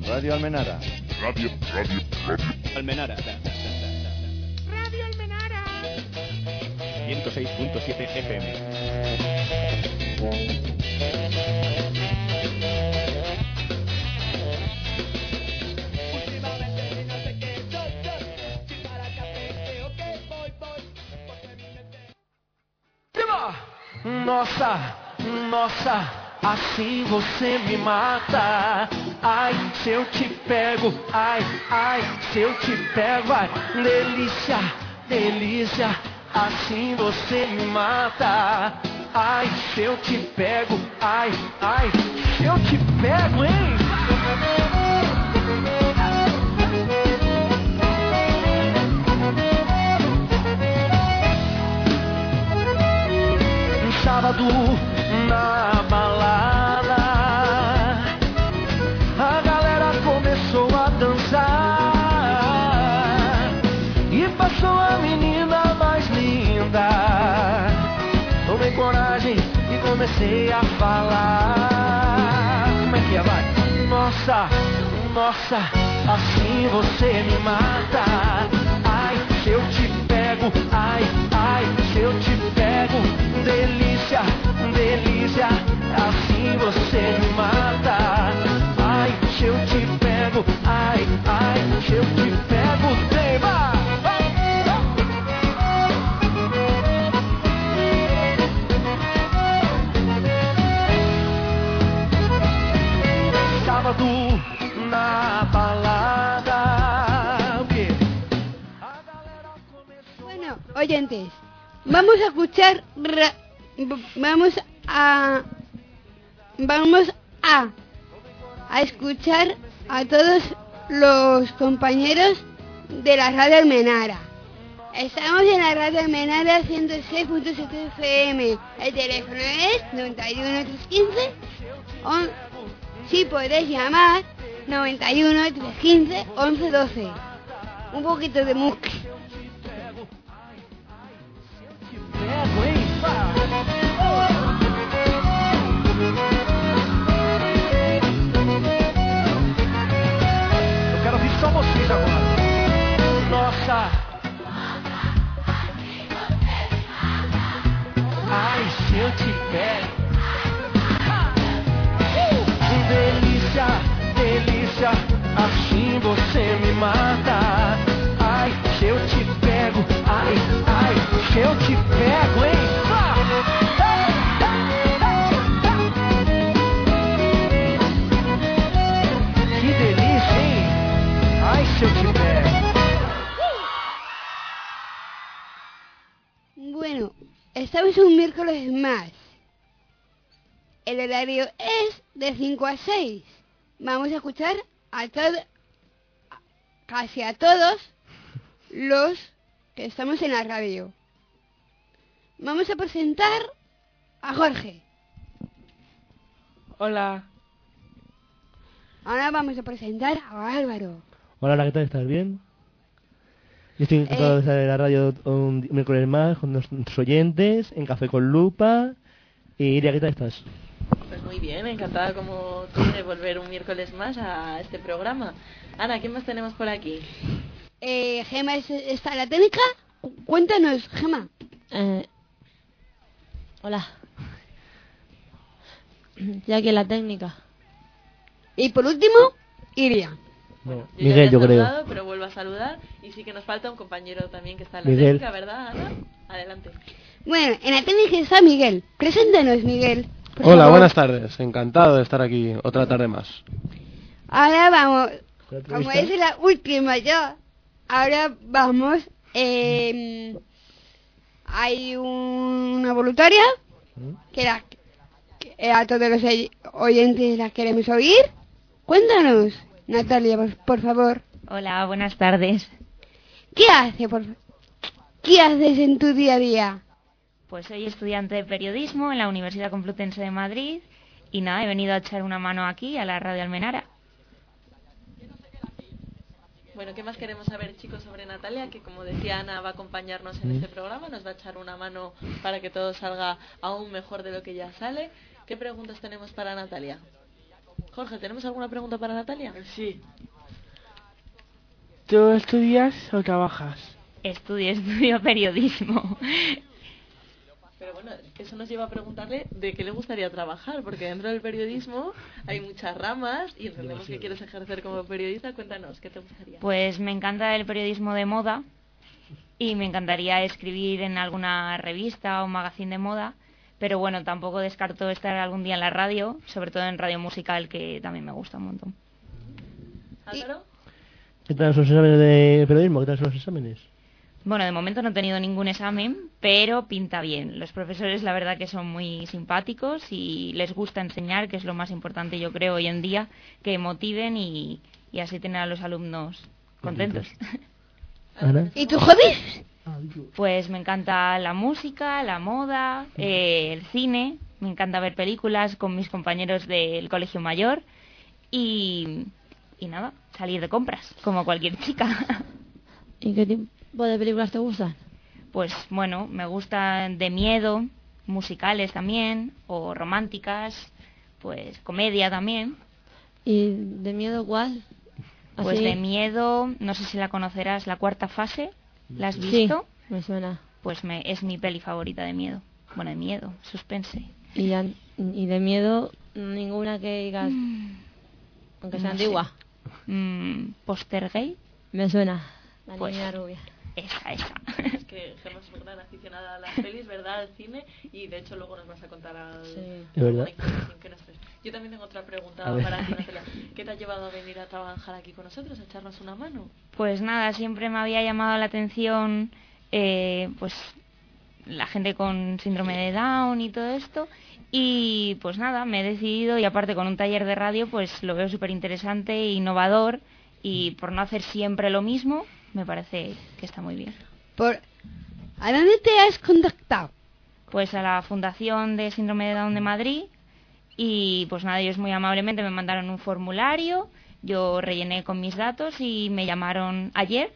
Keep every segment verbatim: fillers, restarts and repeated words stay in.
Radio Almenara. Radio, radio, radio. Almenara. Radio Almenara. ciento seis punto siete F M. Nossa, nossa, assim você me mata. Ai, se eu te pego, ai, ai, se eu te pego, ai, delícia, delícia, assim você me mata. Ai, se eu te pego, ai, ai, se eu te pego, hein? Sábado na balada, a galera começou a dançar e passou a menina mais linda. Tomei coragem e comecei a falar. Como é que é, vai? Nossa, nossa, assim você me mata. Ai, se eu te pego, ai, ai, se eu te pego, delícia, delícia, assim você me mata. Ai, se eu te pego, ai, ai, se eu te pego, tema. Sábado na balada. O quê? Bueno, oyentes, vamos a escuchar, ra- vamos a, vamos a, a escuchar a todos los compañeros de la Radio Almenara. Estamos en la Radio Almenara ciento seis punto siete F M. El teléfono es noventa y uno, trescientos quince. On, si podéis llamar noventa y uno, trescientos quince, once doce. Un poquito de música. Pego, hein? Eu quero ouvir só vocês agora. Nossa. Ai, se eu te pego. Delícia, delícia, assim você me mata. Ai, se eu te pego, ai, ai, se eu te pego, hein? Que delícia, hein? Ai, se eu te pego. Bueno, estamos un miércoles más. El horario es de cinco a seis. Vamos a escuchar a todos, casi a todos los que estamos en la radio. Vamos a presentar a Jorge. Hola. Ahora vamos a presentar a Álvaro. Hola, ¿qué tal? ¿Estás bien? Yo estoy encantado Eh. de estar en la radio un miércoles más con nuestros oyentes, en Café con Lupa. Y Iria, ¿qué tal estás? Pues muy bien, encantada como tú de volver un miércoles más a este programa. Ana, ¿quién más tenemos por aquí? Eh, Gema es- está en la técnica. Cuéntanos, Gema. Eh, hola. Ya que la técnica. Y por último, Iria. No, Yo Miguel, ya te he yo creo. saludado, pero vuelvo a saludar. Y sí que nos falta un compañero también que está en la Miguel. técnica, ¿verdad, Ana? Adelante. Bueno, en la técnica está Miguel. Preséntanos, Miguel. por Hola, favor. buenas tardes. Encantado de estar aquí otra tarde más. Ahora vamos, ¿La como entrevista? es la última ya, ahora vamos, eh, hay una voluntaria que, la, que a todos los oy- oyentes la queremos oír. Cuéntanos, Natalia, por, por favor. Hola, buenas tardes. ¿Qué hace, por, ¿Qué haces en tu día a día? Pues soy estudiante de periodismo en la Universidad Complutense de Madrid y nada, he venido a echar una mano aquí a la Radio Almenara. Bueno, ¿qué más queremos saber, chicos, sobre Natalia? Que, como decía Ana, va a acompañarnos en este programa, nos va a echar una mano para que todo salga aún mejor de lo que ya sale. ¿Qué preguntas tenemos para Natalia? Jorge, ¿tenemos alguna pregunta para Natalia? Sí. ¿Tú estudias o trabajas? Estudio, estudio periodismo. Pero bueno, eso nos lleva a preguntarle de qué le gustaría trabajar, porque dentro del periodismo hay muchas ramas y entendemos que quieres ejercer como periodista. Cuéntanos, ¿qué te gustaría? Pues me encanta el periodismo de moda y me encantaría escribir en alguna revista o magazine de moda, pero bueno, tampoco descarto estar algún día en la radio, sobre todo en radio musical, que también me gusta un montón. ¿Álvaro? ¿Qué tal son los exámenes de periodismo? ¿Qué tal son los exámenes? Bueno, de momento no he tenido ningún examen, pero pinta bien. Los profesores la verdad que son muy simpáticos y les gusta enseñar, que es lo más importante yo creo hoy en día, que motiven y, y así tener a los alumnos contentos. ¿Ana? ¿Y tus hobbies? Pues me encanta la música, la moda, eh, el cine, me encanta ver películas con mis compañeros del colegio mayor y, y nada, salir de compras, como cualquier chica. ¿Y qué tipo de películas te gustan? Pues bueno, me gustan de miedo, musicales también, o románticas, pues comedia también. ¿Y de miedo cuál? Pues ¿Así? de miedo, no sé si la conocerás, La Cuarta Fase, ¿la has visto? Sí, me suena. Pues me, es mi peli favorita de miedo. Bueno, de miedo, suspense. ¿Y, ya, y de miedo ninguna que digas, mm, aunque sea no antigua? Mm, ¿Postergay? Me suena, la pues, niña rubia. Esa, esa. Es que Gemma es una gran aficionada a las pelis, ¿verdad? Al cine, y de hecho luego nos vas a contar al... Sí. ¿De verdad? Que nos traes. Yo también tengo otra pregunta A para ver. ti, Natalia. ¿Qué te ha llevado a venir a trabajar aquí con nosotros, a echarnos una mano? Pues nada, siempre me había llamado la atención eh, pues la gente con síndrome de Down y todo esto, y pues nada, me he decidido, y aparte con un taller de radio pues lo veo súper interesante e innovador, y por no hacer siempre lo mismo me parece que está muy bien. Por... ¿A dónde te has contactado? Pues a la Fundación de Síndrome de Down de Madrid, y pues nada, ellos muy amablemente me mandaron un formulario, yo rellené con mis datos y me llamaron ayer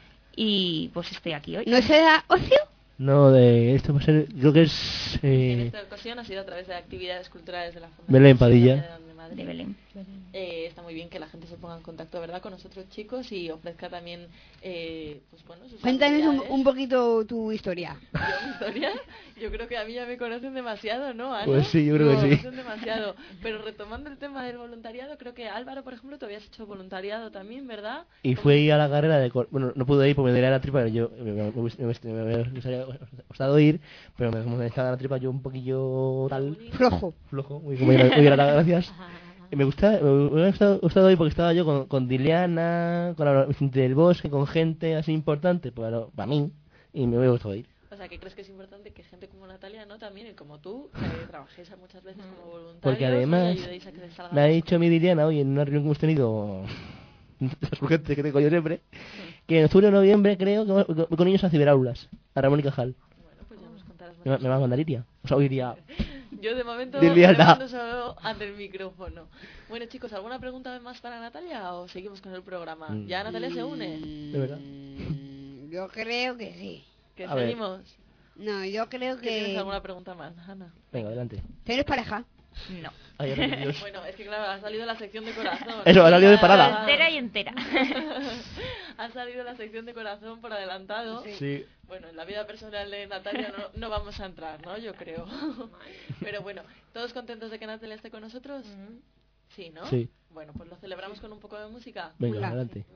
y pues estoy aquí hoy. ¿No será ocio? No, de esto va a ser, creo que es... En Eh, esta ocasión ha sido a través de actividades culturales de la Fundación Belén Padilla. de Madrid. De Belén. Eh, está muy bien que la gente se ponga en contacto, ¿verdad?, con nosotros chicos y ofrezca también, eh, pues bueno, sus Cuéntanos un, habilidades. un poquito tu historia. ¿Yo, mi historia? Yo creo que a mí ya me conocen demasiado, ¿no, Ana? Pues sí, yo creo No, que sí. Me conocen demasiado. Pero retomando el tema del voluntariado, creo que Álvaro, por ejemplo, tú habías hecho voluntariado también, ¿verdad? y fui a la carrera de... cor- Bueno, no pude ir porque me dolía la tripa, yo me, me, me, me, me había gustado ir, pero me, como me estaba la tripa yo un poquillo tal... Flojo. Flojo, muy, muy, muy bien, gracias. Y me gusta, me hubiera gustado, gustado hoy porque estaba yo con, con Diliana, con la Vicente del Bosque, con gente así importante para, para mí, y me hubiera gustado ir. O sea, que crees que es importante que gente como Natalia, ¿no?, también, y como tú, que trabajéis muchas veces como voluntarios. Porque además, y ayudéis a que salga me ha dicho mi Diliana hoy en una reunión que hemos tenido, urgente que tengo yo siempre, que en octubre o noviembre creo que voy con niños a ciberaulas, a Ramón y Cajal. Bueno, pues ya nos contarás más. Me, va- me va a mandar Iria, o sea, hoy iría... Yo de momento Dile me nada. mando solo ante el micrófono. Bueno, chicos, ¿alguna pregunta más para Natalia o seguimos con el programa? Mm. ¿Ya Natalia se une? ¿De verdad? Mm, Yo creo que sí. ¿Que A ver. seguimos? No, yo creo ¿Que ¿Tienes que... alguna pregunta más, Ana? Venga, adelante. ¿Tienes pareja? No. Ay, ahora, Dios. Bueno, es que claro, ha salido la sección de corazón. Eso, ha salido de parada. Entera y entera. Ha salido la sección de corazón por adelantado. Sí. Bueno, en la vida personal de Natalia no, no vamos a entrar, ¿no? Yo creo. Pero bueno, ¿todos contentos de que Natalia esté con nosotros? Sí, ¿no? Sí. Bueno, pues lo celebramos con un poco de música. Venga, Hola. adelante.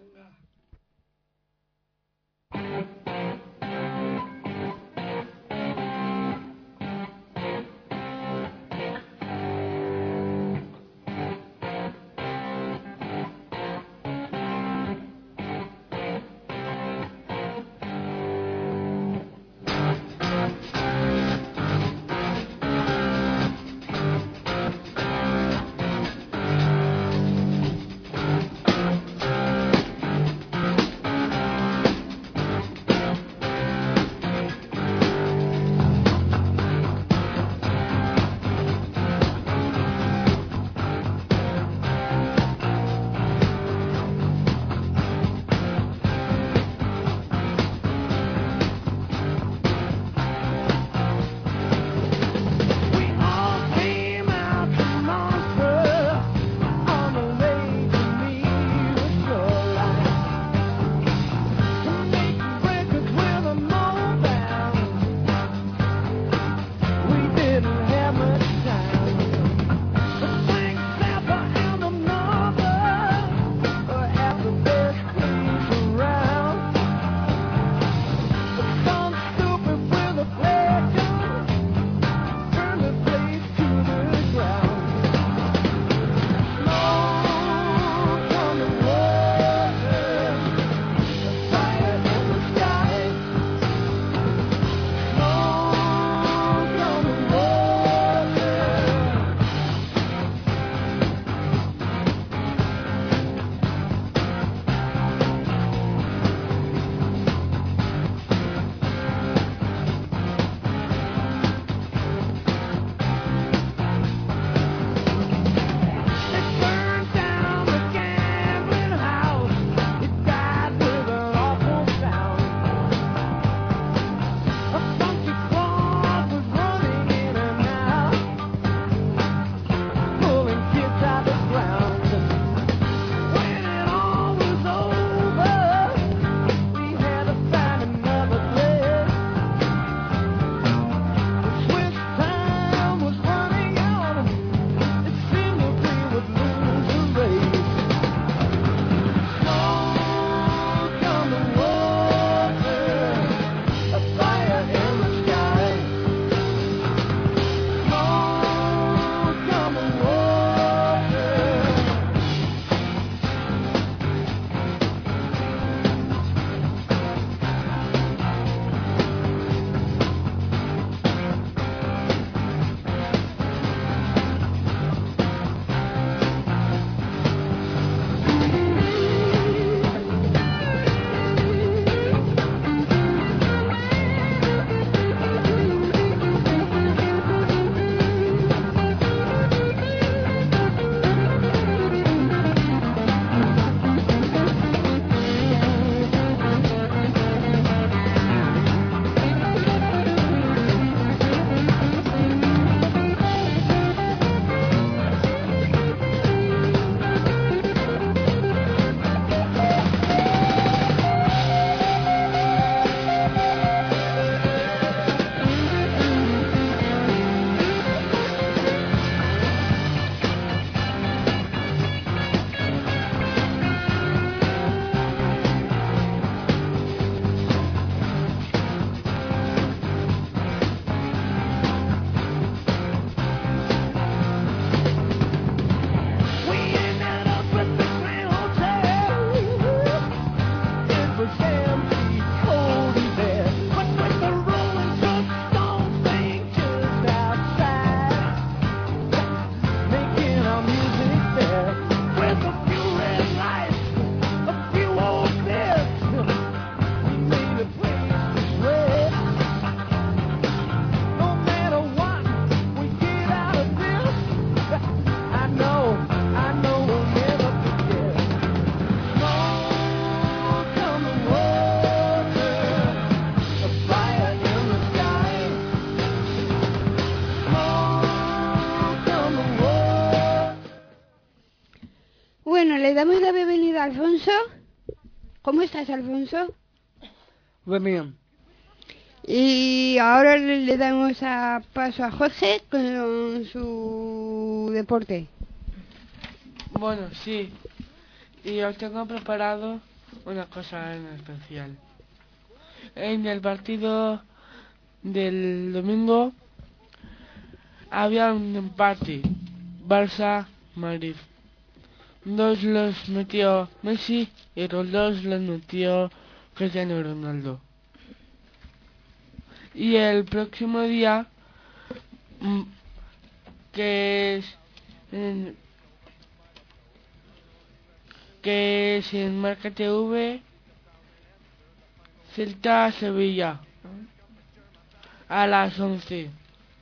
Bueno, le damos la bienvenida a Alfonso. ¿Cómo estás, Alfonso? Muy bien. Y ahora le, le damos a paso a Jorge con su deporte. Bueno, sí. Y os tengo preparado una cosa en especial. En el partido del domingo había un empate. Barça-Madrid. Dos los metió Messi y los dos los metió Cristiano Ronaldo. Y el próximo día, que es en, que es en Marca T V, Celta-Sevilla, a las once.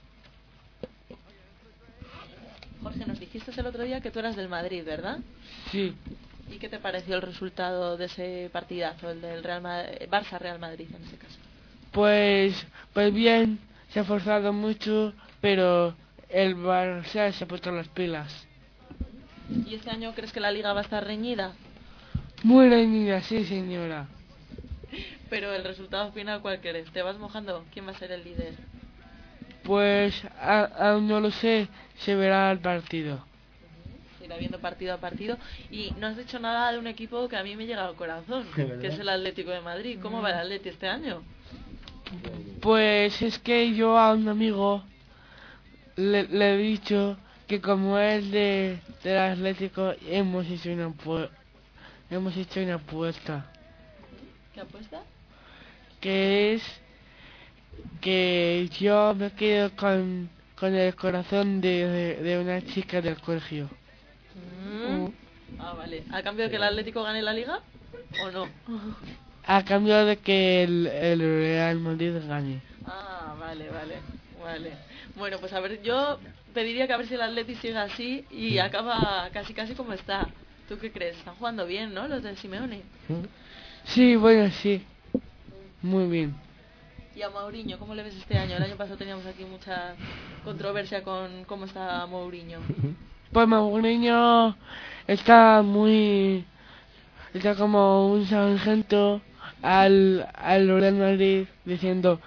Jorge, nos dijiste el otro día que tú eras del Madrid, ¿verdad? Sí. ¿Y qué te pareció el resultado de ese partidazo, el del Real Ma- Barça-Real Madrid en ese caso? Pues, pues bien, se ha forzado mucho, pero el Barça se ha puesto las pilas. ¿Y este año crees que la Liga va a estar reñida? Muy reñida, sí señora. Pero el resultado final, ¿cuál crees? ¿Te vas mojando? ¿Quién va a ser el líder? Pues a- aún no lo sé, se verá el partido. Irá viendo partido a partido. Y no has dicho nada de un equipo que a mí me llega al corazón, que es el Atlético de Madrid. ¿Cómo va el Atleti este año? Pues es que yo a un amigo le, le he dicho que como es de del Atlético hemos hecho una pu- hemos hecho una apuesta, ¿Qué apuesta? que es que yo me quedo con con el corazón de, de, de una chica del colegio. Mm. Ah, vale. ¿A cambio de que el Atlético gane la Liga? ¿O no? A cambio de que el, el Real Madrid gane. Ah, vale, vale, vale. Bueno, pues a ver, yo pediría que a ver si el Atleti sigue así y acaba casi casi como está. ¿Tú qué crees? Están jugando bien, ¿no? Los del Simeone. Sí, bueno, sí. Muy bien. Y a Mourinho, ¿cómo le ves este año? El año pasado teníamos aquí mucha controversia con cómo está Mourinho. Pues Mourinho está muy... Está como un sargento al, al Real Madrid diciendo: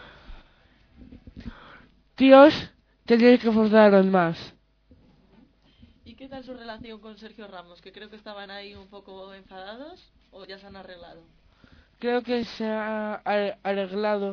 tíos, tenéis que forzaros más. ¿Y qué tal su relación con Sergio Ramos? Que creo que estaban ahí un poco enfadados, ¿o ya se han arreglado? Creo que se ha ar- arreglado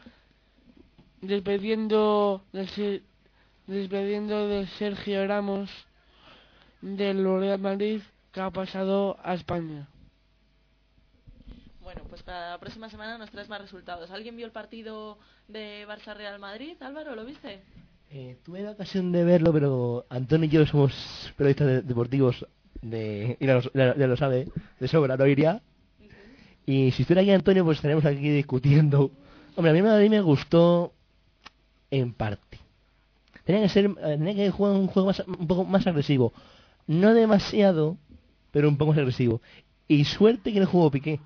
despidiendo de, Se- despidiendo de Sergio Ramos del Real Madrid, que ha pasado a España. Bueno, pues para la próxima semana nos traes más resultados. ¿Alguien vio el partido de Barça-Real Madrid? Álvaro, ¿lo viste? Eh, tuve la ocasión de verlo, pero Antonio y yo somos periodistas de- deportivos de, y ya lo, ya- ya lo sabe, de sobra, no iría. Y si estuviera aquí Antonio, pues estaríamos aquí discutiendo. Hombre, a mí, me- a mí me gustó en parte. Tenía que ser, eh, tenía que jugar un juego más, un poco más agresivo. No demasiado, pero un poco más agresivo. Y suerte que no jugó Piqué.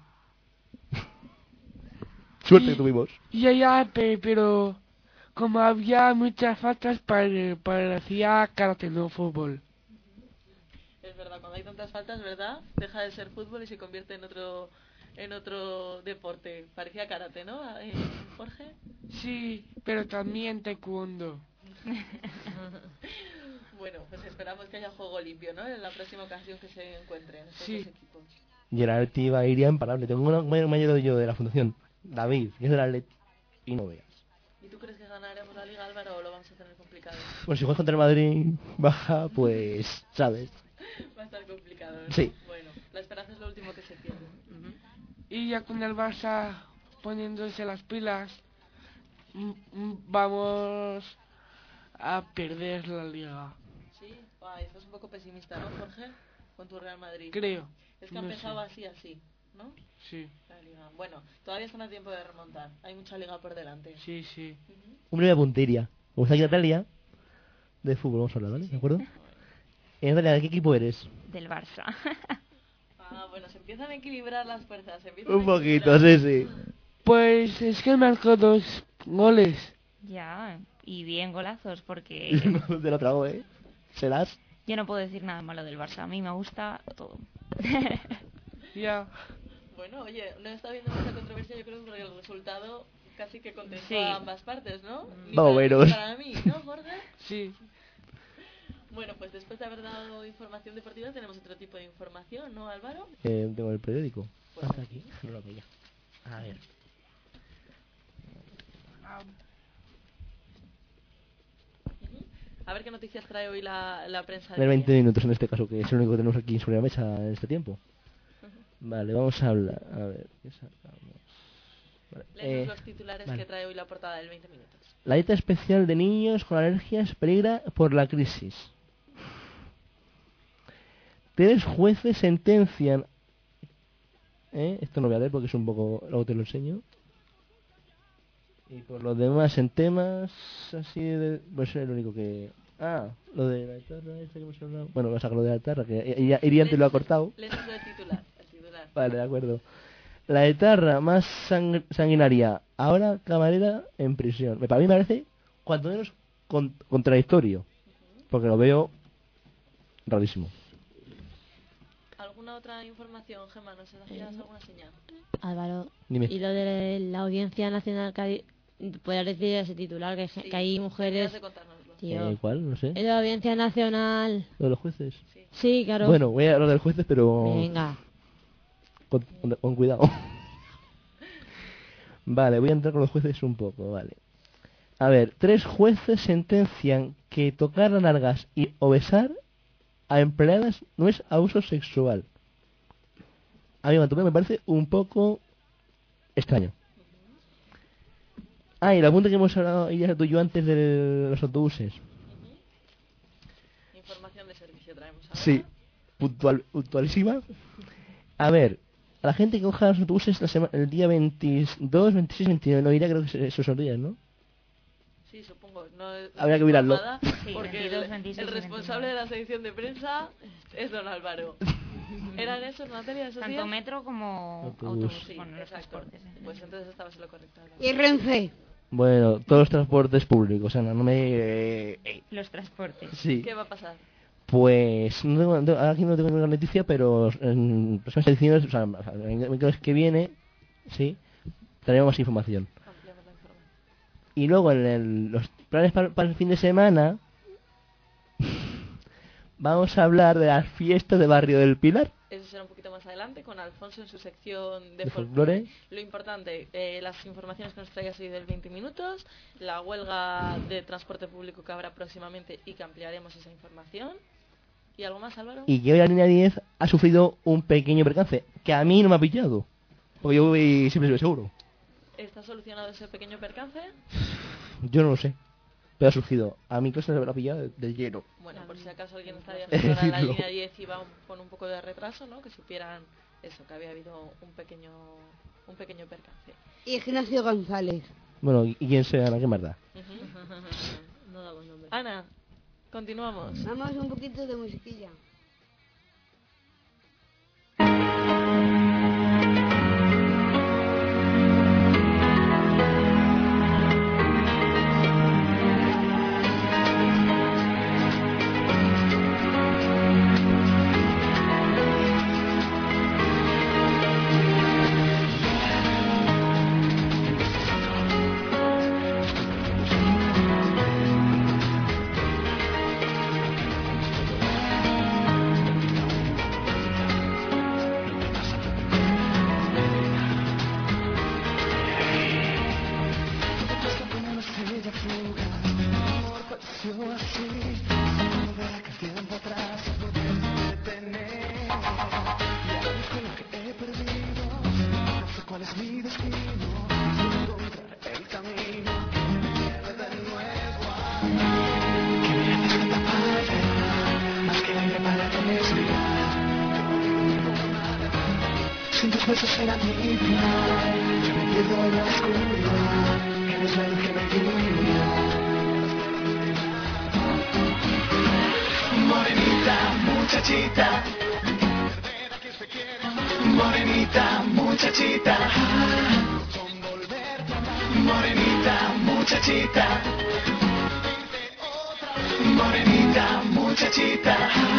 Suerte que tuvimos. Y allá, pe- pero como había muchas faltas, pare- parecía karate, no fútbol. Es verdad, cuando hay tantas faltas, ¿verdad? Deja de ser fútbol y se convierte en otro en otro deporte. Parecía karate, ¿no? Eh, Jorge. Sí, pero también taekwondo. Bueno, pues esperamos que haya juego limpio, ¿no? En la próxima ocasión que se encuentren estos Sí. dos equipos. Y el Atleti va a ir ya imparable. Tengo un compañero mayor yo de la fundación, David, que es del Atleti. Y no veas. ¿Y tú crees que ganaremos la Liga, Álvaro, o lo vamos a tener complicado? Pues si juegas contra el Madrid baja, pues, ¿sabes? Va a estar complicado, ¿no? Sí. Bueno, la esperanza es lo último que se pierde. Y ya con el Barça poniéndose las pilas, m- m- vamos a perder la liga. Sí, ay, estás un poco pesimista, ¿no, Jorge? Con tu Real Madrid. Creo. Es que ha No empezado sé. así, así, ¿no? Sí, La liga. Bueno, todavía están a tiempo de remontar. Hay mucha liga por delante. sí, sí. Un breve puntería. Como está aquí Natalia, de fútbol vamos a hablar, ¿vale? ¿De acuerdo? Eh, Natalia, ¿de qué equipo eres? Del Barça. Ah, bueno, se empiezan a equilibrar las fuerzas. Se empiezan Un a poquito, equilibrar. sí, sí. Pues es que marcó dos goles. Ya, y bien golazos, porque... Te lo trago, ¿eh? ¿Serás? yo no puedo decir nada malo del Barça. A mí me gusta todo. Ya. Bueno, oye, no está habiendo mucha controversia, yo creo, porque el resultado casi que contentó Sí. a ambas partes, ¿no? Ni Vamos, para ti veros. ni para mí, ¿no, Jorge? Sí. Bueno, pues después de haber dado información deportiva tenemos otro tipo de información, ¿no, Álvaro? Eh, tengo el periódico. Pues Hasta aquí. No lo veía. A ver. Ujú. A ver qué noticias trae hoy la, la prensa. De veinte minutos en este caso, que es el único que tenemos aquí sobre la mesa en este tiempo. Vale, vamos a hablar. A ver, ¿qué sacamos? Vale, Léenos eh, los titulares vale. que trae hoy la portada del veinte minutos. La dieta especial de niños con alergias peligra por la crisis. Tres jueces sentencian... ¿Eh? Esto no voy a leer porque es un poco... Luego te lo enseño. Y por lo demás, en temas así de... Pues es el único que... Ah, lo de la guitarra, este que hemos hablado. Bueno, voy a sacar lo de la guitarra, que ella- Iriante lo ha cortado. Léenos el titular, el titular. Vale, de acuerdo. La etarra más sang- sanguinaria, ahora camarera en prisión. Me, para mí me parece, cuanto menos, con- contradictorio. Porque lo veo rarísimo. ¿Alguna otra información, Gemma? ¿Nos hacías alguna señal? Álvaro, Dime. y lo de la Audiencia Nacional, que hay- podrías decir ese titular, que, Sí, que hay mujeres... deberías de contárnoslo. Tío, Eh, ¿Cuál? No sé. es la Audiencia Nacional. ¿Lo de los jueces? Sí, claro. Bueno, voy a hablar de los jueces, pero... Venga. Con, con- con cuidado. Vale, voy a entrar con los jueces un poco, vale. A ver, tres jueces sentencian que tocar las nalgas y o besar a empleadas no es abuso sexual. A mí me parece un poco extraño. Ah, y la punta que hemos hablado ya tú y yo antes de los autobuses. Información de servicio traemos ahora. Sí, puntual, puntualísima. A ver, a la gente que coja los autobuses la sema- el día veintidós, veintiséis, veintinueve, no irá, creo que es- esos son días, ¿no? Sí, supongo. No Habría que mirarlo. informada, Sí, porque veintidós, el, veintiséis el y responsable de la sección de prensa es don Álvaro. ¿Eran esos materias esos Tanto días? metro como Autobús. autobús. Sí, Bueno, los exacto. transportes. ¿eh? Pues entonces estabas en lo correcto, Álvaro. Y Renfe. Bueno, todos los transportes públicos, Ana, no me... eh, eh, Los transportes. sí, ¿Qué va a pasar? pues no tengo, no- aquí no tengo ninguna noticia, pero en próximas ediciones, o sea, en el mes que viene, sí, traeremos más información. Ampliamos la información. Y luego en el- los planes para, para el fin de semana vamos a hablar de las fiestas de Barrio del Pilar. Eso será un poquito más adelante con Alfonso en su sección de, De folclore. folclore. Lo importante, eh, las informaciones que nos traigas hoy del veinte minutos, la huelga de transporte público que habrá próximamente y que ampliaremos esa información. ¿Y algo más, Álvaro? Y que hoy la línea diez ha sufrido un pequeño percance, que a mí no me ha pillado, porque yo voy siempre soy seguro. ¿Está solucionado ese pequeño percance? Yo no lo sé, pero ha surgido. A mi clase se me ha pillado de, de lleno. Bueno, por si acaso alguien está Es viajando ahora en la decirlo. línea diez y va un- con un poco de retraso, ¿no? Que supieran eso, que había habido un pequeño un pequeño percance. Ignacio González. Bueno, ¿y quién sea Ana? ¿Qué más da? No damos nombre. Ana, continuamos. Vamos un poquito de musiquilla. Sin tus besos era mi final. Yo me pierdo en la oscuridad. Eres la luz que me guía. Morenita, muchachita. Morenita, muchachita. Morenita, muchachita. Morenita, muchachita. muchachita.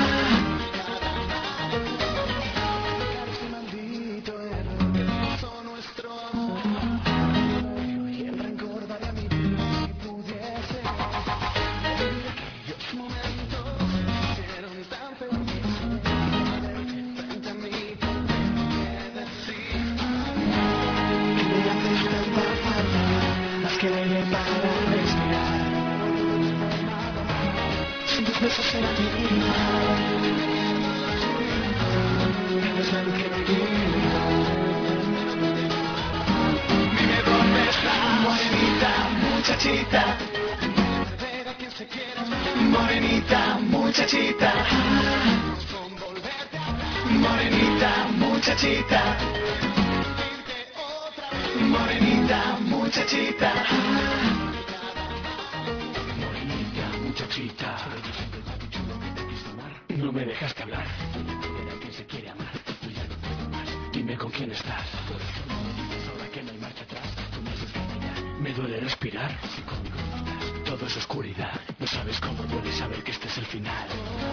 Que debe para respirar. Sin tus besos será mi vida. Eres la luz que me guía. Dime dónde estás, morenita, muchachita. Morenita, muchachita. Morenita, muchachita. Morenita, muchachita. Morenita, muchachita. No me dejas de hablar. Mira quién se quiere amar. Tú ya no puedo más. Dime con quién estás. Ahora que no hay marcha atrás. Tú me haces caminar. Me duele respirar. Si conmigo no estás. Todo es oscuridad. No sabes cómo duele saber que este es el final.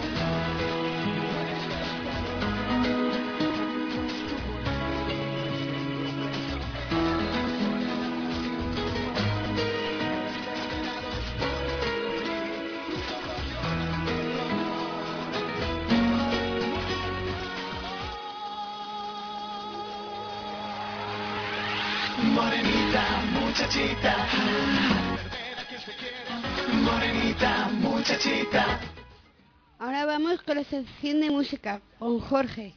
Morenita, muchachita. Morenita, muchachita. Ahora vamos con la sección de música con Jorge.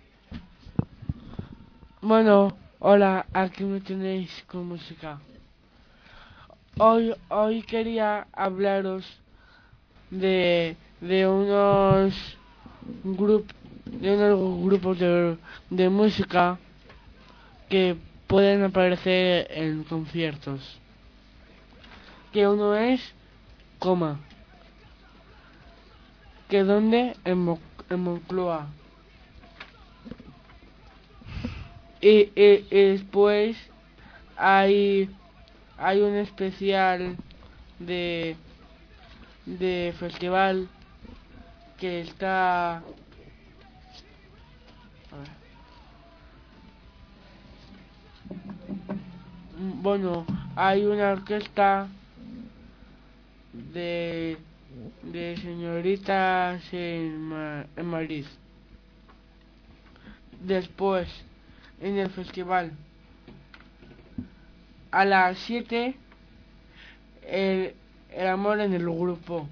Bueno, hola, aquí me tenéis con música. Hoy, hoy quería hablaros de, de unos grup, de unos grupos de, de música que pueden aparecer en conciertos. Que uno es Coma. Que donde en, Mo, en Moncloa. Y, y, y después hay hay un especial de de festival que está a ver. Bueno, hay una orquesta de de señoritas en, Ma- en Madrid. Después, en el festival, a las siete, el, el amor en el grupo.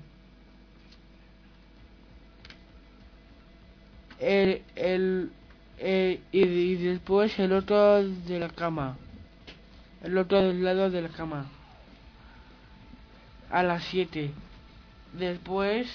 El, el, el y, y después el otro de la cama. El otro del lado de la cama. A las siete. Después,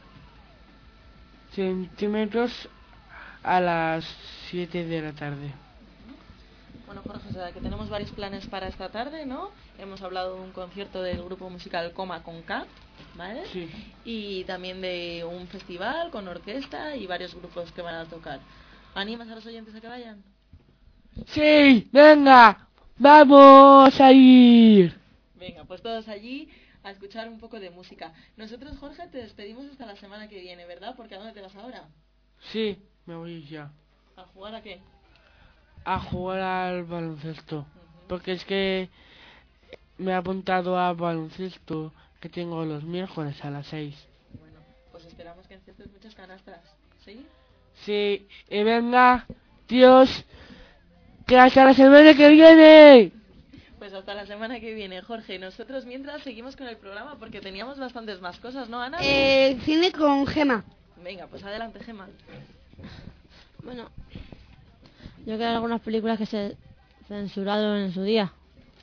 centímetros a las siete de la tarde. Bueno, Jorge, o sea, que tenemos varios planes para esta tarde, ¿no? Hemos hablado de un concierto del grupo musical Coma con K, ¿vale? Sí. Y también de un festival con orquesta y varios grupos que van a tocar. ¿Animas a los oyentes a que vayan? ¡Sí! ¡Venga! ¡Vamos a ir! Venga, pues todos allí a escuchar un poco de música. Nosotros, Jorge, te despedimos hasta la semana que viene, ¿verdad? Porque ¿a dónde te vas ahora? Sí, me voy ya. ¿A jugar a qué? A jugar al baloncesto. Uh-huh. Porque es que me he apuntado a baloncesto que tengo los miércoles a las seis. Bueno, pues esperamos que enciertes muchas canastas, ¿sí? Sí, y venga, Dios, que hasta la semana que viene. Pues hasta la semana que viene, Jorge. Nosotros mientras seguimos con el programa porque teníamos bastantes más cosas, ¿no, Ana? Eh, cine con Gema. Venga, pues adelante, Gema. Bueno, yo creo que hay algunas películas que se censuraron en su día.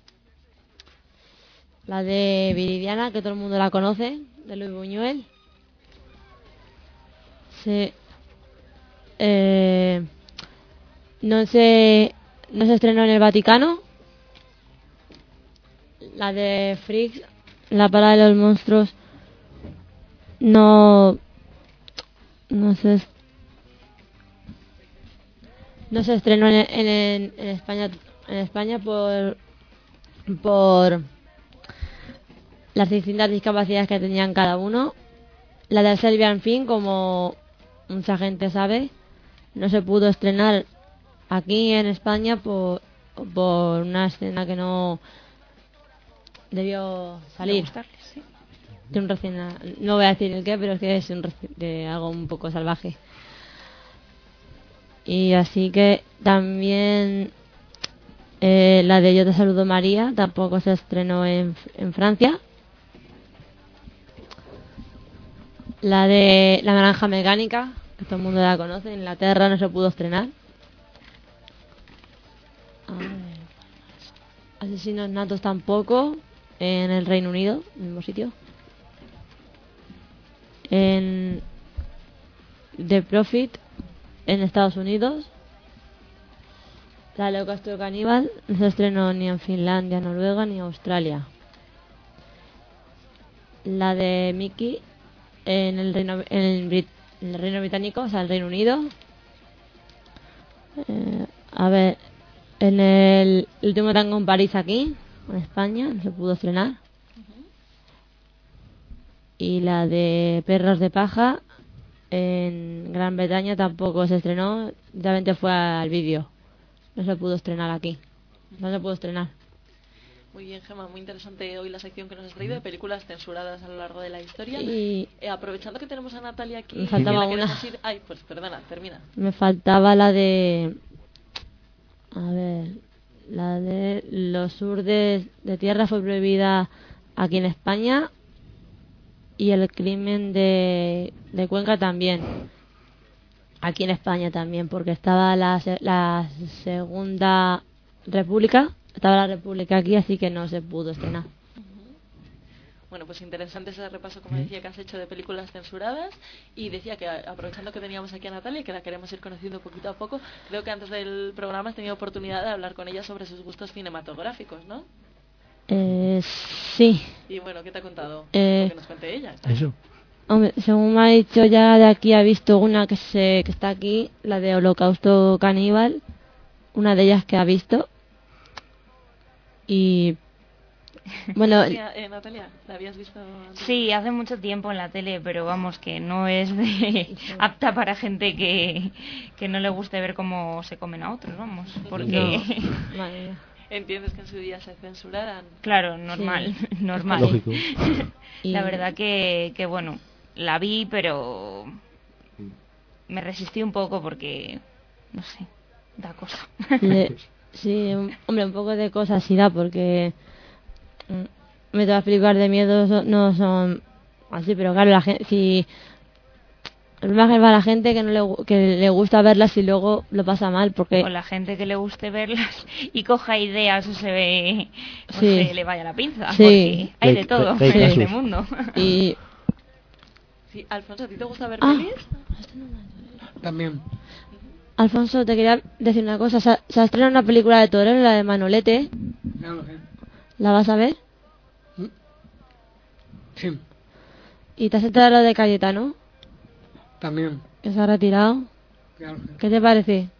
La de Viridiana, que todo el mundo la conoce, de Luis Buñuel. Sí. Eh, no se no se estrenó en el Vaticano. La de Freaks, la parada de los monstruos, no no se no se estrenó en, en, en España en España por por las distintas discapacidades que tenían cada uno. La de Serbian Film, como mucha gente sabe, no se pudo estrenar aquí en España por, por una escena que no debió salir. Sí. De un recién, no voy a decir el qué, pero es que es un reci- de algo un poco salvaje. Y así que también eh, la de Yo te saludo María tampoco se estrenó en, en Francia. La de La naranja mecánica, que todo el mundo la conoce, en Inglaterra no se pudo estrenar. A ver. Asesinos natos tampoco, en el Reino Unido, en el mismo sitio. En The Prophet, en Estados Unidos. La de Holocausto Caníbal no se estrenó ni en Finlandia, Noruega ni Australia. La de Mickey en el Reino, en el, Brit- en el Reino Británico, o sea, el Reino Unido. Eh, a ver, en el último tango en París aquí, en España, no se pudo estrenar. Y la de Perros de Paja en Gran Bretaña tampoco se estrenó, directamente fue al vídeo. No se pudo estrenar aquí. No se pudo estrenar. Muy bien, Gemma, muy interesante hoy la sección que nos has traído de películas censuradas a lo largo de la historia. Y Eh, aprovechando que tenemos a Natalia aquí, me faltaba que la una. queremos ir- Ay, pues perdona, termina. Me faltaba la de... A ver... La de Los Urdes de Tierra fue prohibida aquí en España. Y el crimen de, de Cuenca también. Aquí en España también, porque estaba la, se- la Segunda República. Estaba la República aquí, así que no se pudo estrenar. Bueno, pues interesante ese repaso, como decía, que has hecho de películas censuradas. Y decía que, a- aprovechando que teníamos aquí a Natalia y que la queremos ir conociendo poquito a poco, creo que antes del programa has tenido oportunidad de hablar con ella sobre sus gustos cinematográficos, ¿no? Eh, sí. Y bueno, ¿qué te ha contado? Eh, Lo que nos cuente ella. Eso. Hombre, según me ha dicho, ya de aquí ha visto una que se que está aquí, la de Holocausto Caníbal, una de ellas que ha visto. Y bueno, Sí, eh, Natalia, ¿la habías visto antes? Sí, hace mucho tiempo en la tele, pero vamos, que no es de apta para gente que, que no le guste ver cómo se comen a otros, vamos, porque... no. Madre mía. ¿Entiendes que en su día se censuraran? Claro, normal, Sí. normal. Lógico. Y- La verdad que, que, bueno, la vi, pero me resistí un poco porque, no sé, da cosa. Le- sí, un- hombre, un poco de cosas sí da, porque mm, me te vas a explicar de miedo, so- no son así, pero claro, la gente, si el problema es que va a la gente que no le, gu- que le gusta verlas y luego lo pasa mal, porque O la gente que le guste verlas y coja ideas o se ve, o Sí. se le vaya la pinza, Sí. porque hay de Hay- todo hay en este casos. mundo. y Sí, Alfonso, ¿a ti te gusta ver Ah. pelis? También. Alfonso, te quería decir una cosa, se, ha- se ha estrenado una película de Torero, la de Manolete, Ya lo sé. ¿la vas a ver? Sí, ¿Y te has enterado lo de Cayetano, también. que se ha retirado? Ya lo sé. ¿Qué te parece?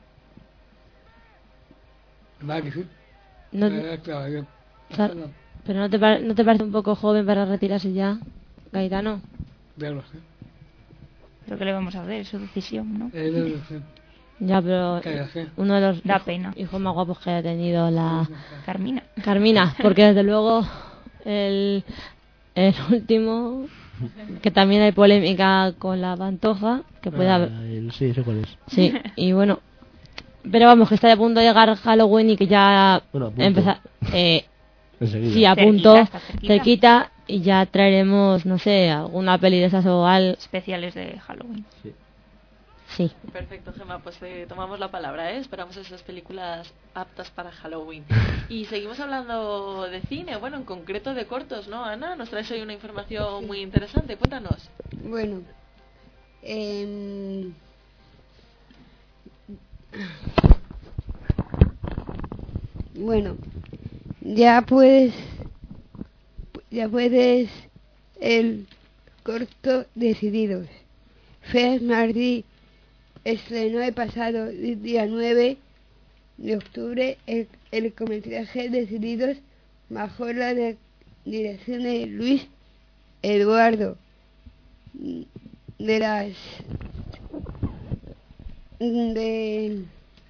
Va que sí. No, La verdad es que va bien. o sea, pero no te, pare- no te parece un poco joven para retirarse ya, Cayetano. Ya lo sé. Pero ¿qué le vamos a hacer? Es su decisión, ¿no? Eh, ya lo sé. Ya, pero Que ya sé. uno de los Da hijos- pena. hijos más guapos que haya tenido la Carmina. Carmina, porque desde luego el, el último, que también hay polémica con la Pantoja, que puede haber, Ah, el- sí, sé cuál es. sí, y bueno, pero vamos, que está a punto de llegar Halloween y que ya Bueno, a punto. empezar, eh, Enseguida. sí, a Cerquita, punto, está cerquita. cerquita, y ya traeremos, no sé, alguna peli de esas o algo, Especiales de Halloween. Sí. sí. Perfecto, Gemma, pues eh, tomamos la palabra, ¿eh? Esperamos esas películas aptas para Halloween. Y seguimos hablando de cine, bueno, en concreto de cortos, ¿no, Ana? Nos traes hoy una información muy interesante, cuéntanos. Bueno, em, bueno, ya puedes, ya puedes el corto Decididos. Fer Martí estrenó el pasado día nueve de octubre el, el cortometraje Decididos bajo la de- dirección de Luis Eduardo de las de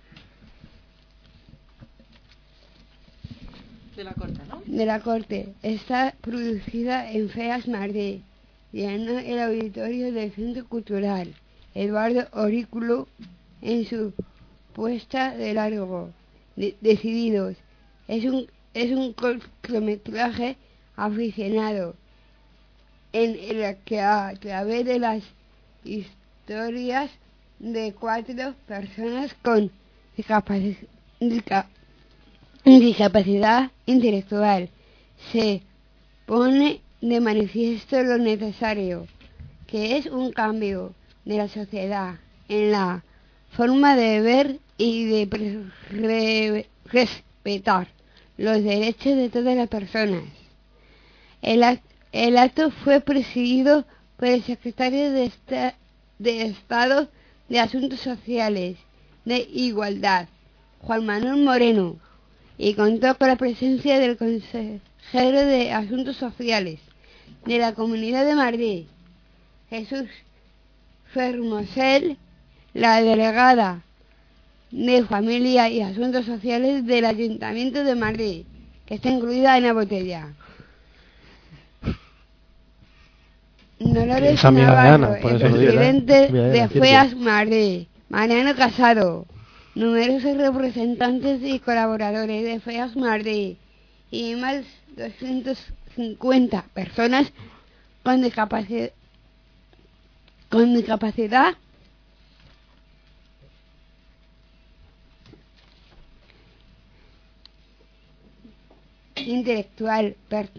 De la corte, ¿no? de la corte está producida en Feas Madrid, llenando el auditorio del Centro Cultural Eduardo Orículo en su puesta de largo. De- decididos. Es un es un cortometraje aficionado en el que a través de las historias de cuatro personas con discapaci- disca- discapacidad intelectual se pone de manifiesto lo necesario que es un cambio de la sociedad en la forma de ver y de pre- re- respetar los derechos de todas las personas. El, ac- el acto fue presidido por el secretario de, Esta- de Estado de Asuntos Sociales de Igualdad, Juan Manuel Moreno, y contó con la presencia del consejero de Asuntos Sociales de la Comunidad de Madrid, Jesús Fermosel, la delegada de Familia y Asuntos Sociales del Ayuntamiento de Madrid, que está incluida en la botella. Dolores Es amiga de Navarro, Ana, por el eso lo digo, ¿eh? presidente Amiga de de Ana, cierto. FEAS Madrid, Mariano Casado, numerosos representantes y colaboradores de FEAS Madrid y más de doscientas cincuenta personas con discapacidad, con discapacidad intelectual per-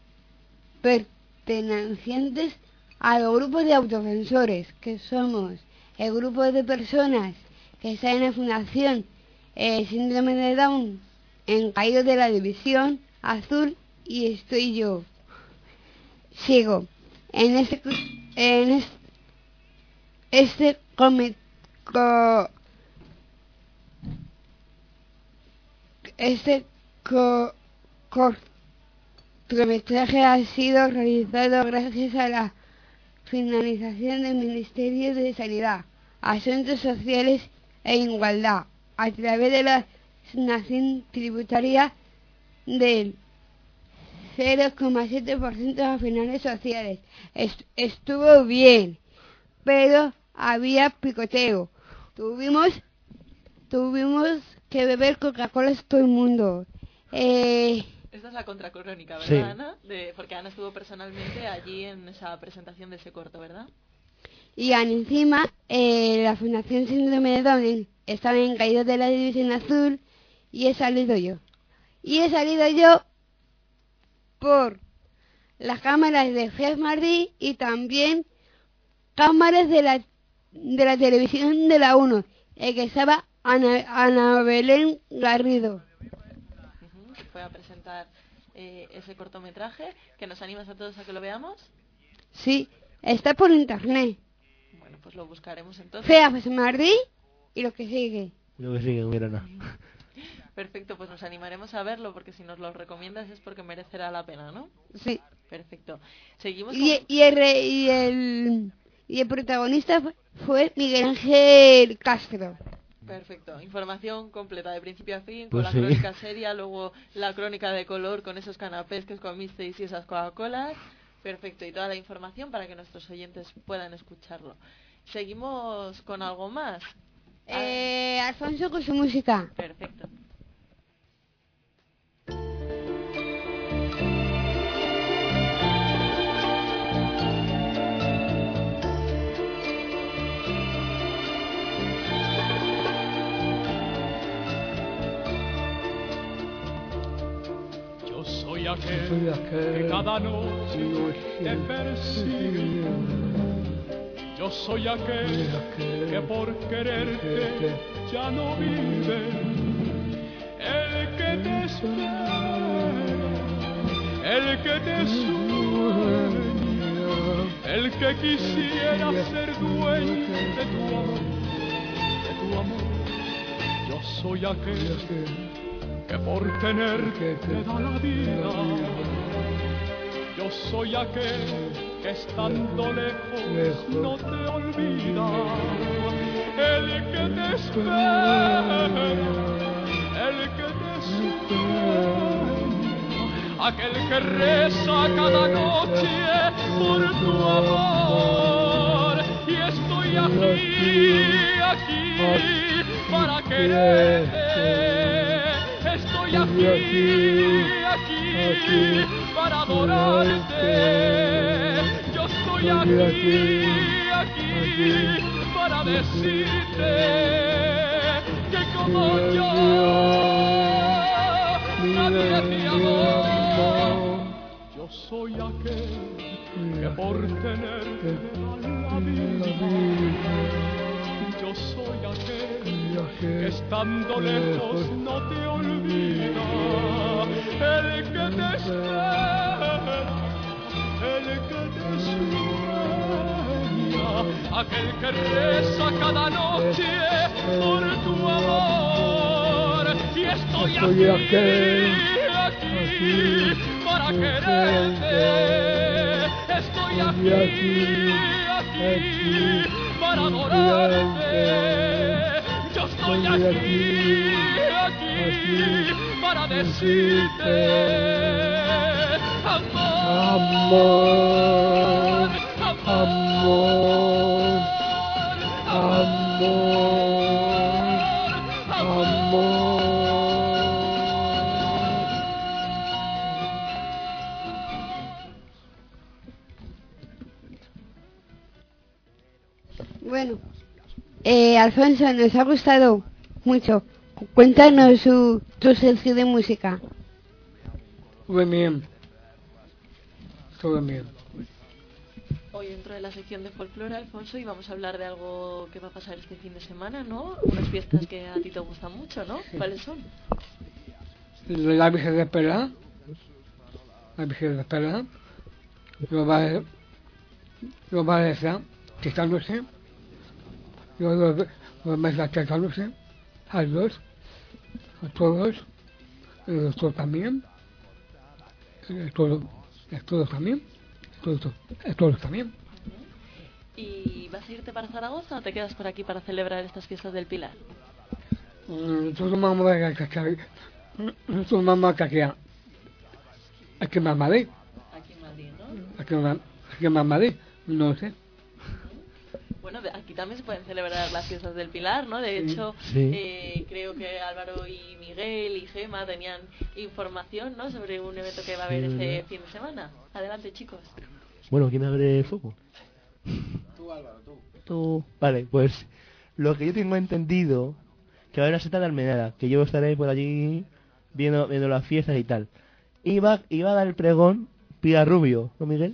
pertenecientes a los grupos de autodefensores, que somos el grupo de personas que está en la Fundación eh, Síndrome de Down, en Caído de la División Azul, y estoy yo. Sigo. En este, en este, este come- co- este co- cortometraje ha sido realizado gracias a la finalización del Ministerio de Sanidad, Asuntos Sociales e Igualdad, a través de la asignación tributaria del cero coma siete por ciento a finales sociales. Est- estuvo bien, pero había picoteo. Tuvimos, tuvimos que beber Coca-Cola todo el mundo. Eh, Esta es la contracrónica, ¿verdad, Sí. Ana? De, porque Ana estuvo personalmente allí en esa presentación de ese corto, ¿verdad? y encima, eh, la Fundación Síndrome de Down estaba en Caído de la División Azul y he salido yo. Y he salido yo por las cámaras de FEAS Madrid y también cámaras de la de la televisión de la uno, el que estaba Ana, Ana Belén Garrido. Ujú, que fue a presentar eh, ese cortometraje. ¿Que nos animas a todos a que lo veamos? Sí, está por internet. Bueno, pues lo buscaremos entonces. FEAS Madrid y lo que sigue. Lo que sigue, mira, no. Perfecto, pues nos animaremos a verlo, porque si nos lo recomiendas es porque merecerá la pena, ¿no? Sí. Perfecto. Seguimos Y, con... y, el, re- y, el, y el protagonista fue- fue Miguel Ángel Castro. Perfecto, información completa de principio a fin, Pues con sí. la crónica seria, luego la crónica de color con esos canapés que os comisteis y esas Coca-Colas. Perfecto, y toda la información para que nuestros oyentes puedan escucharlo. Seguimos con algo más. Eh, Alfonso con su música. Perfecto. Yo soy aquel, Soy aquel que cada noche noche te persigue. Yo soy aquel, aquel que por quererte que ya no vive. El que te espera, el que te sueña, el que quisiera ser dueño de tu amor, de tu amor. Yo soy aquel que por tenerte te da la vida. Yo soy aquel que estando lejos no te olvida, el que te espera, el que te sueña, aquel que reza cada noche por tu amor. Y estoy aquí, aquí para quererte, estoy aquí, aquí para adorarte. Yo estoy aquí, aquí para decirte que como yo nadie te amó. Yo soy aquel que por tenerte da la vida. Yo soy aquel que estando lejos no te olvida, el que te espera, el que te sueña, aquel que reza cada noche por tu amor. Y estoy aquí, aquí para quererte, estoy aquí, aquí para adorarte. Yo estoy aquí, aquí para decirte amor, amor, amor, amor. Bueno, eh, Alfonso, nos ha gustado mucho. Cuéntanos su, tu sección de música. Muy bien. Todo bien. Hoy dentro de la sección de folclore, Alfonso, y vamos a hablar de algo que va a pasar este fin de semana, ¿no? Unas fiestas que a ti te gustan mucho, ¿no? ¿Cuáles son? La Virgen de Espera. La Virgen de Espera. Los bares. Los bares de quitándose. Los los meses quitándose. A los. A todos. El doctor también. El todo. El todo también. Todo, todos también. ¿Y vas a irte para Zaragoza o te quedas por aquí para celebrar estas fiestas del Pilar? Nosotros vamos a ver que nosotros vamos a que aquí en Madrid. Aquí en Madrid, ¿no? Aquí en, aquí en Madrid, no sé. Bueno, aquí también se pueden celebrar las fiestas del Pilar, ¿no? De hecho, sí. eh, creo que Álvaro y Miguel y Gema tenían información, ¿no? Sobre un evento que va a haber Sí, este ¿verdad? fin de semana. Adelante, chicos. Bueno, ¿quién me abre el foco? Tú, Álvaro, tú. Tú. Vale, pues lo que yo tengo entendido, que va a haber una seta de Almenara, que yo estaré por allí viendo, viendo las fiestas y tal. Iba, iba a dar el pregón Pilar Rubio, ¿no, Miguel?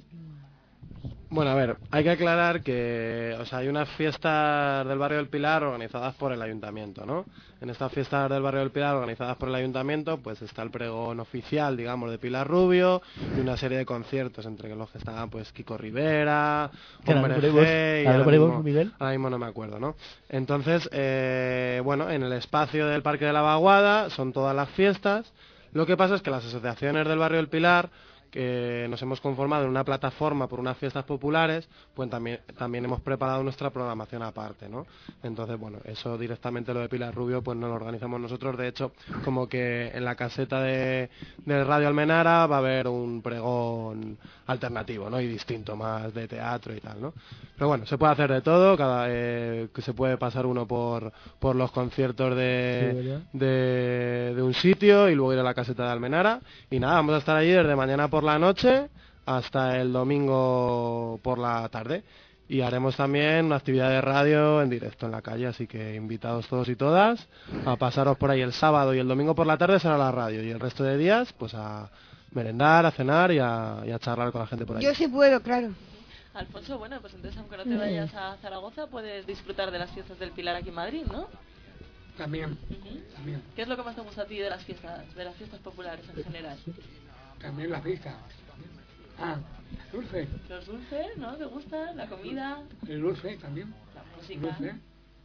Bueno, a ver, hay que aclarar que, o sea, hay unas fiestas del barrio del Pilar organizadas por el ayuntamiento, ¿no? En estas fiestas del barrio del Pilar organizadas por el ayuntamiento, pues está el pregón oficial, digamos, de Pilar Rubio y una serie de conciertos entre los que estaban, pues, Kiko Rivera, Hombre G, y ahora mismo, Miguel? ahora mismo no me acuerdo, ¿no? Entonces, eh, bueno, en el espacio del Parque de la Vaguada son todas las fiestas. Lo que pasa es que las asociaciones del barrio del Pilar, que nos hemos conformado en una plataforma por unas fiestas populares, pues también también hemos preparado nuestra programación aparte, ¿no? Entonces, bueno, eso directamente lo de Pilar Rubio pues no lo organizamos nosotros. De hecho, como que en la caseta de, de Radio Almenara va a haber un pregón alternativo, ¿no? Y distinto, más de teatro y tal, ¿no? Pero bueno, se puede hacer de todo, cada eh, que se puede pasar uno por por los conciertos de, Sí, de, de un sitio y luego ir a la caseta de Almenara. Y nada, vamos a estar allí desde mañana por la noche hasta el domingo por la tarde. Y haremos también una actividad de radio en directo en la calle, así que invitados todos y todas a pasaros por ahí el sábado y el domingo por la tarde será la radio y el resto de días pues a merendar, a cenar y a, y a charlar con la gente por ahí. Yo sí puedo, claro. Alfonso, bueno, pues entonces aunque no te vayas a Zaragoza puedes disfrutar de las fiestas del Pilar aquí en Madrid, ¿no? También. Uh-huh. También. ¿Qué es lo que más te gusta a ti de las fiestas, de las fiestas populares en general? También las vistas. Ah, dulce. Los dulces, ¿no? ¿Te gustan? ¿La comida? El dulce también. La música. Dulce.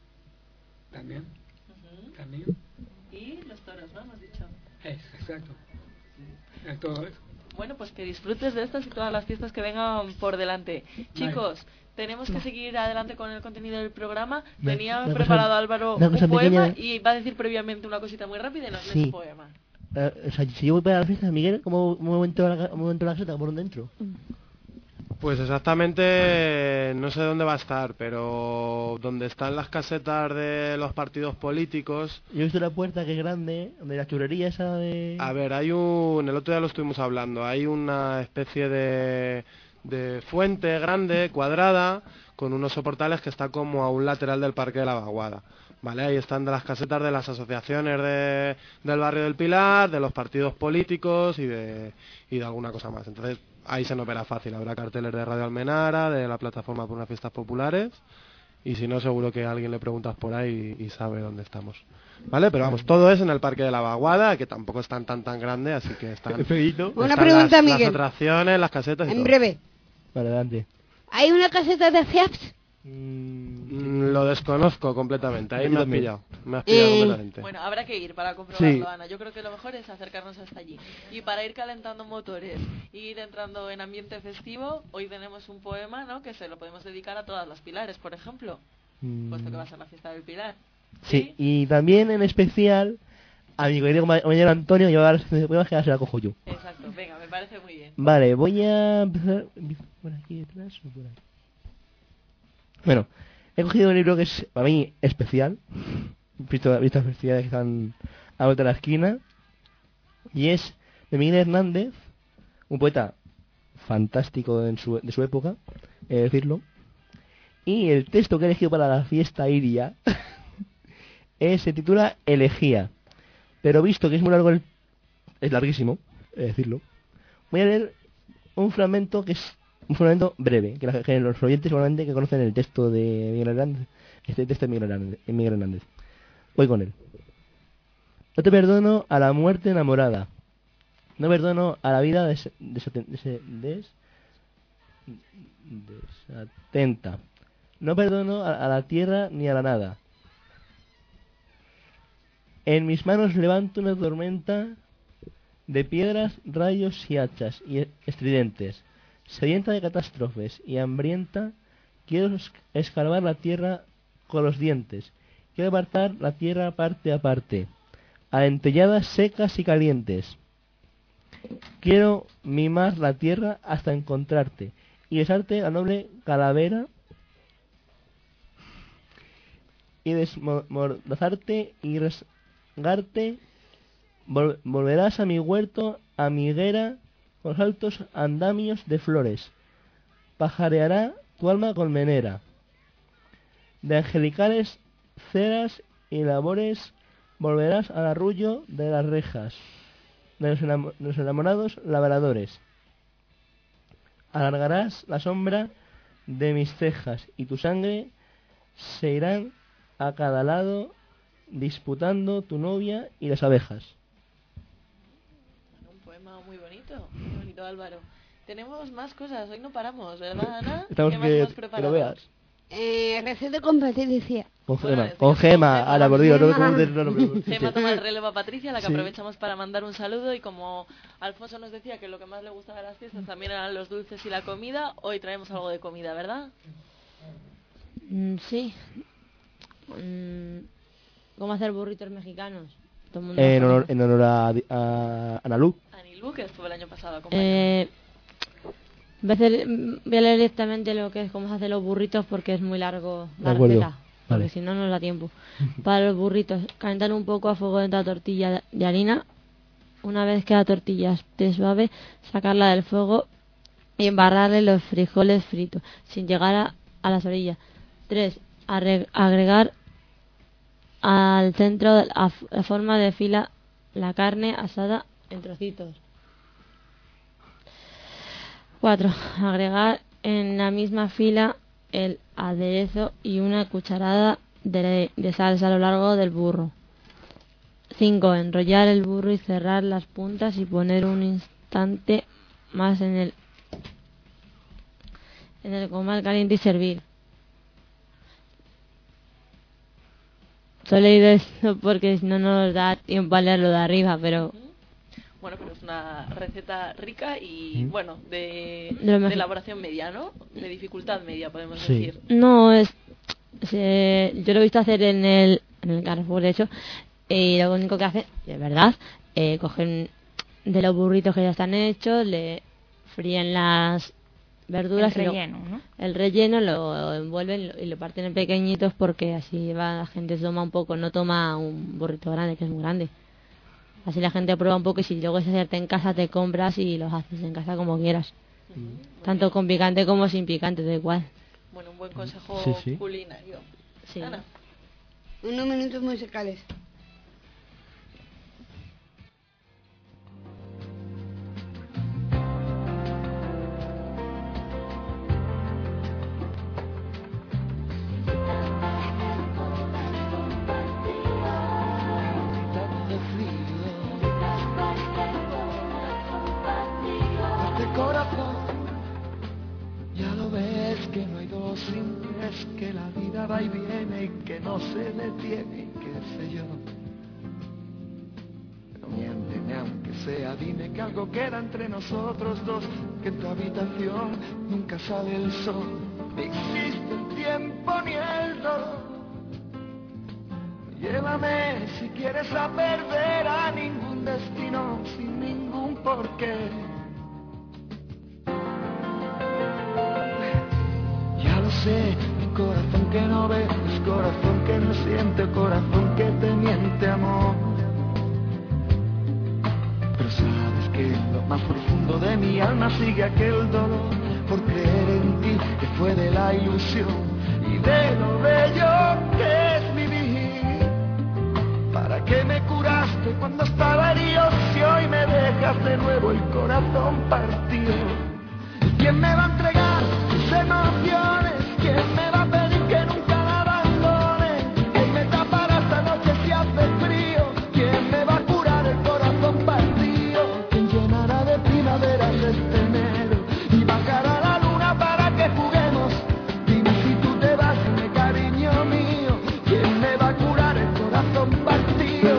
También. Uh-huh. También. Y los toros, ¿no? Hemos dicho. Es, exacto. El todo eso. Bueno, pues que disfrutes de estas y todas las fiestas que vengan por delante. Chicos, tenemos que seguir adelante con el contenido del programa. Una- Tenía una preparado cosa- Álvaro una un cosa poema pequeña. y va a decir previamente una cosita muy rápida y nos Sí. lee su poema. Eh, o sea, si yo voy para la fiesta, Miguel, ¿cómo, cómo entro a la, cómo entro a la caseta? ¿Por dónde entro? Pues exactamente no sé dónde va a estar, pero donde están las casetas de los partidos políticos. Yo he visto la puerta que es grande, donde la churrería esa de... A ver, hay un, el otro día lo estuvimos hablando, hay una especie de, de fuente grande, cuadrada, con unos soportales que está como a un lateral del Parque de la Vaguada. Vale, ahí están de las casetas de las asociaciones de, del barrio del Pilar, de los partidos políticos y de, y de alguna cosa más. Entonces ahí se nos verá fácil, habrá carteles de Radio Almenara, de la plataforma por unas fiestas populares, y si no seguro que a alguien le preguntas por ahí y, y sabe dónde estamos. Vale, pero vamos, todo es en el Parque de la Vaguada, que tampoco es tan tan tan grande, así que están, están Una pregunta, las, Miguel. las atracciones, las casetas y En todo. breve. Vale, adelante. ¿Hay una caseta de FIAPS? Mm, lo desconozco completamente, ahí Yo me has también. pillado, me has pillado Eh, completamente. Bueno, habrá que ir para comprobarlo, Sí. Ana. Yo creo que lo mejor es acercarnos hasta allí. Y para ir calentando motores y ir entrando en ambiente festivo, hoy tenemos un poema, ¿no?, que se lo podemos dedicar a todas las Pilares, por ejemplo, Mm, puesto que va a ser la fiesta del Pilar. sí, y también en especial a mi querido ma- compañero Antonio, yo ahora voy a que ahora se la cojo yo. Exacto, venga, me parece muy bien. Vale, voy a empezar... ¿empiezo por aquí detrás o por aquí? Bueno, he cogido un libro que es para mí especial. Visto, visto las festividades que están a la vuelta de la esquina. Y es de Miguel Hernández, un poeta fantástico en su, de su época, he de decirlo. Y el texto que he elegido para la fiesta iria es, se titula Elegía. Pero visto que es muy largo, el, es larguísimo, he de decirlo, voy a leer un fragmento que es un fragmento breve, que, la, que los oyentes seguramente que conocen el texto de Miguel Hernández, este texto de Miguel Hernández, de Miguel Hernández. Voy con él. No te perdono a la muerte enamorada. No perdono a la vida des, des, des, des, desatenta. No perdono a, a la tierra ni a la nada. En mis manos levanto una tormenta de piedras, rayos y hachas y estridentes. Sedienta de catástrofes y hambrienta, quiero escarbar la tierra con los dientes. Quiero apartar la tierra parte a parte, a dentelladas secas y calientes. Quiero mimar la tierra hasta encontrarte y besarte la noble calavera y desmordazarte y resgarte. Vol- volverás a mi huerto, a mi higuera, con los altos andamios de flores. Pajareará tu alma colmenera. De angelicales ceras y labores volverás al arrullo de las rejas de los, enam- los enamorados labradores. Alargarás la sombra de mis cejas y tu sangre se irán a cada lado disputando tu novia y las abejas. Un poema muy bonito, muy bonito, Álvaro. Tenemos más cosas, hoy no paramos, ¿verdad, Ana? Estamos ¿Qué más que, hemos que preparado? lo veas. Eh, receta con Patricia. Con Bueno, Gema, en este con caso, Gema, Gema. ahora por Dios, no, Gema. no, no, no, no, no, Gema toma el relevo a Patricia, a la que Sí. aprovechamos para mandar un saludo, y como Alfonso nos decía que lo que más le gustaba de las fiestas también eran los dulces y la comida, hoy traemos algo de comida, ¿verdad? Mm, sí. Mm, ¿Cómo hacer burritos mexicanos? Todo el mundo En lo honor, conoce. en honor a, a Analu. Anilú, que estuvo el año pasado acompañado. Eh, voy, a hacer- voy a leer directamente lo que es cómo se hacen los burritos porque es muy largo la De acuerdo. receta. Porque Vale. si no, no nos da tiempo. Para los burritos, calentar un poco a fuego dentro de la tortilla de- de harina. Una vez que la tortilla esté suave, sacarla del fuego y embarrarle los frijoles fritos sin llegar a, a las orillas. tres. Agregar al centro de la, la forma de fila la carne asada en trocitos. cuatro. Agregar en la misma fila el aderezo y una cucharada de, de salsa a lo largo del burro. cinco. Enrollar el burro y cerrar las puntas y poner un instante más en el en el comal caliente y servir. Solo he leído esto porque si no, no nos da tiempo a leer lo de arriba, pero Bueno, pero es una receta rica y, ¿Mm? bueno, de, De lo de mejor. elaboración media, ¿no? De dificultad media, podemos Sí. decir. No, es... se- yo lo he visto hacer en el, en el Carrefour, de hecho, y lo único que hace, de verdad, eh, cogen de los burritos que ya están hechos, le fríen las verduras, El y lo- relleno, ¿no? el relleno lo envuelven y lo parten en pequeñitos porque así va, la gente se toma un poco, no toma un burrito grande, que es muy grande. Así la gente prueba un poco y si luego es hacerte en casa te compras y los haces en casa como quieras. Tanto con picante como sin picante, da igual. Bueno, un buen consejo Sí, sí. culinario. Sí. Ana. Unos minutos musicales. Este corazón, ya lo ves que no hay dos sin tres, que la vida va y viene y que no se detiene, qué sé yo. Pero miénteme aunque sea, dime que algo queda entre nosotros dos, que en tu habitación nunca sale el sol, ni existe el tiempo ni el dolor. Llévame si quieres a perder a ningún destino sin ningún porqué. Ya lo sé, mi corazón que no ves, corazón que no siente, corazón que te miente, amor. Pero sabes que en lo más profundo de mi alma sigue aquel dolor por creer en ti, que fue de la ilusión y de lo bello que es vivir. ¿Para qué me curaste cuando estaba herido si hoy me dejas de nuevo el corazón partido? ¿Y quién me va a entregar sus emociones? ¿Quién me va a pedir que nunca la abandone? ¿Quién me tapará esta noche si hace frío? ¿Quién me va a curar el corazón partido? ¿Quién llenará de primaveras este enero y bajará la luna para que juguemos? Dime si tú te vas, dime cariño mío, ¿quién me va a curar el corazón partido?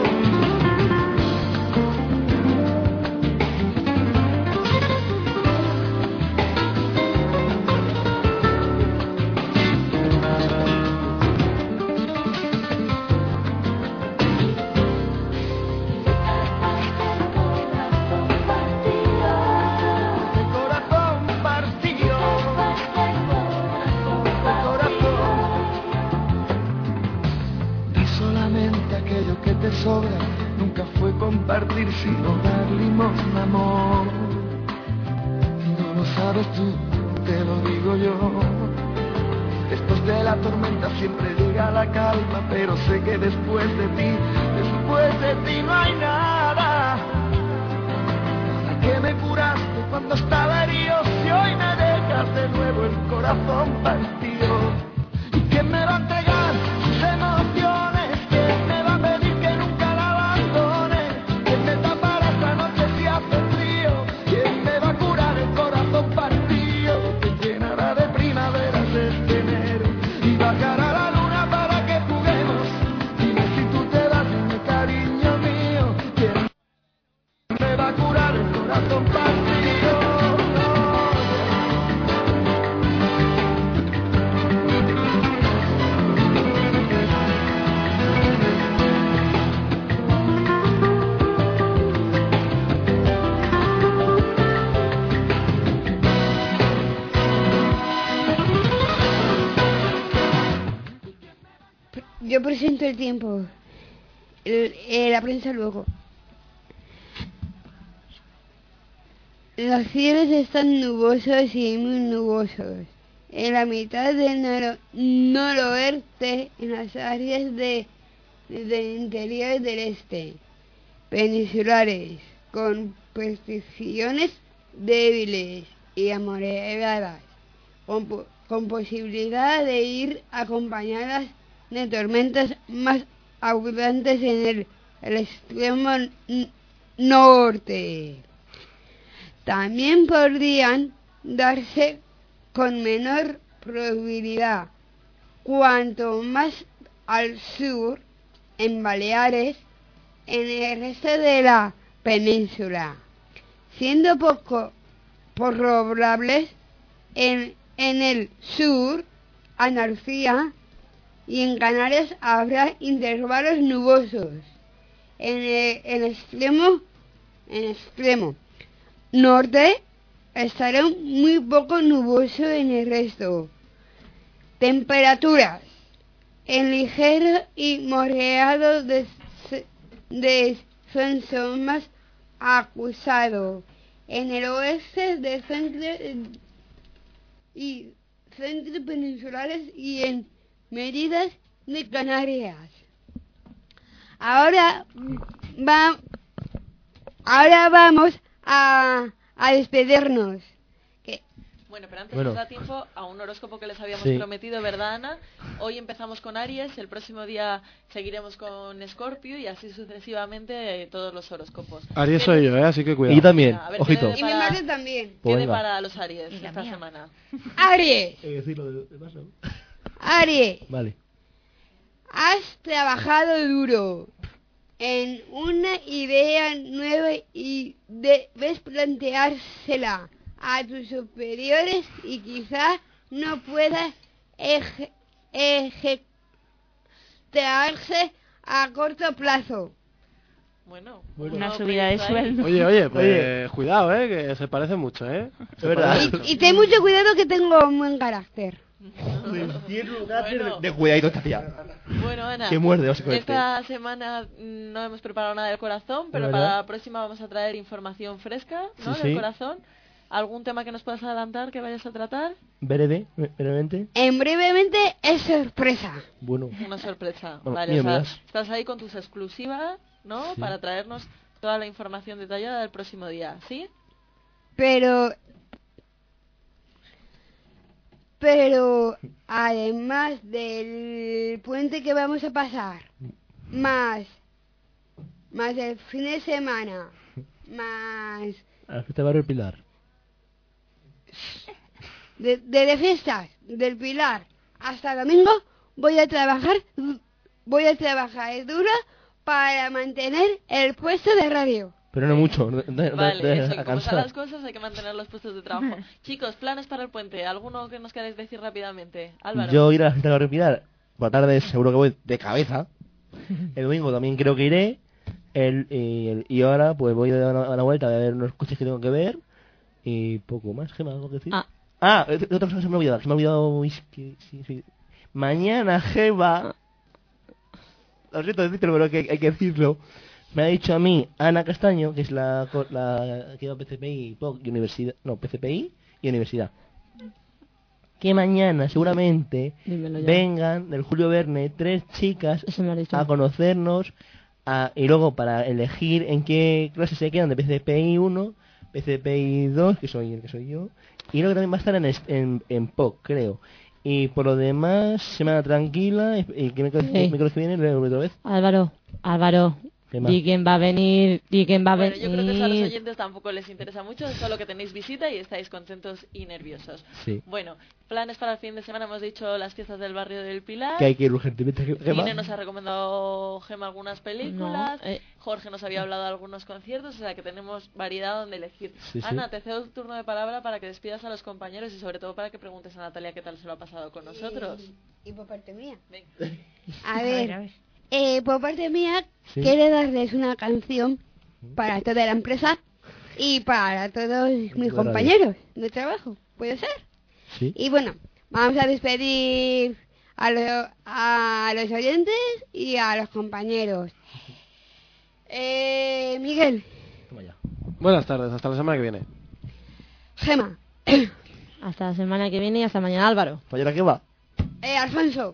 Te sobra, nunca fue compartir sino dar limón, amor. Y no lo sabes tú, te lo digo yo. Después de la tormenta siempre llega la calma, pero sé que después de ti, después de ti no hay nada. ¿Para qué me curaste cuando estaba herido si hoy me dejas de nuevo el corazón partido? ¿Y quién me va a entregar sus emociones? ¿Quién me va a pedir que nunca la abandone? ¿Quién me tapará esta noche si hace frío? ¿Quién me va a curar el corazón partido? ¿Quién llenará de primaveras este enero y bajará la luna para que juguemos? Dime si tú te vas, dime cariño mío, ¿quién me va a curar el corazón partido? Yo presento el tiempo. El- eh, la prensa luego. Los cielos están nubosos y muy nubosos. En la mitad del noro- noroeste, en las áreas de, del interior del este, peninsulares, con precipitaciones débiles y amoreadas, con, po- con posibilidad de ir acompañadas de tormentas más abundantes en el, el extremo n- norte. También podrían darse con menor probabilidad cuanto más al sur, en Baleares, en el resto de la península, siendo poco probables en, en el sur, Andalucía, y en Canarias habrá intervalos nubosos. En el, en el extremo, en el extremo norte estará muy poco nuboso en el resto. Temperaturas en ligero y moderado descenso más acusado en el oeste de centro y centros peninsulares y en medidas de Canarias. Ahora va, ahora vamos a, a despedirnos. ¿Qué? Bueno, pero antes Bueno. nos da tiempo a un horóscopo que les habíamos Sí. prometido, ¿verdad, Ana? Hoy empezamos con Aries, el próximo día seguiremos con Escorpio y así sucesivamente eh, todos los horóscopos. Aries ¿Qué- soy yo, ¿eh? Así que cuidado. Y yo también, A ver, ¿qué ojito. le Y mi depara- madre también. ¿Qué Pues depara venga. a los Aries Y la esta mía. semana? Aries, Hay que decirlo de, de paso. Aries, Vale. has trabajado duro en una idea nueva y debes planteársela a tus superiores y quizás no pueda eje- ejecutarse a corto plazo. Bueno, Bueno. Una uno subida de piensa ahí. sueldo. Oye, oye, pues Oye. cuidado, ¿eh? Que se parece mucho, ¿eh? Se verdad. parece Y, mucho. y ten mucho cuidado que tengo un buen carácter. Tiene un Bueno. de cuidadito esta tía. Bueno, Ana, Que muerde, básicamente. esta semana mm, no hemos preparado nada del corazón, pero ¿verdad? para la próxima vamos a traer información fresca, ¿no? Sí, del sí. corazón. ¿Algún tema que nos puedas adelantar que vayas a tratar? Breve, brevemente. En brevemente es sorpresa. Bueno. Una sorpresa. Bueno, Vale, mira, o me sea, das. estás ahí con tus exclusivas, ¿no? Sí. Para traernos toda la información detallada del próximo día, ¿sí? Pero pero además del puente que vamos a pasar, más más el fin de semana, más A la fiesta de Barrio Pilar. de, de, de fiestas del Pilar hasta domingo, voy a trabajar voy a trabajar duro para mantener el puesto de radio. Pero no mucho. De, de, Vale, de- eso, a y como cansar. están las cosas hay que mantener los puestos de trabajo. Chicos, planes para el puente. ¿Alguno que nos queráis decir rápidamente? Álvaro. Yo ir a la fiesta de Barrio Pilar. Por la tarde seguro que voy de cabeza. El domingo también creo que iré. El, y, el- y ahora pues voy a dar una, una vuelta a ver unos coches que tengo que ver. Y poco más. ¿Qué más algo que decir? Ah. Ah, eh, otra cosa que se me ha olvidado. Se me ha olvidado. uy, que- sí, sí. Mañana, Gema. Lo siento decírtelo, pero hay que, hay que decirlo. Me ha dicho a mí Ana Castaño, que es la, co- la que lleva P C P I P O C y universidad. No, P C P I y universidad. Que mañana seguramente Dímelo ya. vengan del Julio Verne tres chicas Eso me ha dicho. a conocernos a- y luego para elegir en qué clase se quedan de P C P I uno, P C P I dos, que soy el que soy yo, y luego también va a estar en, est- en, en P O C, creo. Y por lo demás, semana tranquila, y, y que me Sí. que viene, luego otra vez. Álvaro, Álvaro, ¿Qué más? di quién va a venir, di quién va a Bueno, venir. yo creo que eso a los oyentes tampoco les interesa mucho, solo que tenéis visita y estáis contentos y nerviosos. Sí. Bueno, planes para el fin de semana, hemos dicho las fiestas del barrio del Pilar. Que hay que ir urgentemente. Gema. Gine nos ha recomendado Gema algunas películas, No, eh. Jorge nos había hablado de algunos conciertos, o sea que tenemos variedad donde elegir. Sí, sí. Ana, te cedo el turno de palabra para que despidas a los compañeros y sobre todo para que preguntes a Natalia qué tal se lo ha pasado con nosotros. Y por parte mía. Ven. A A ver, ver, a ver. eh, por parte mía, Sí. quiero darles una canción para toda la empresa y para todos mis Radio. compañeros de trabajo. ¿Puede ser? Sí. Y bueno, vamos a despedir a, lo- a los oyentes y a los compañeros. Eh, Miguel, Toma ya. Buenas tardes, hasta la semana que viene. Gema, Hasta la semana que viene y hasta mañana, Álvaro. ¿Mañana qué va? eh, Alfonso,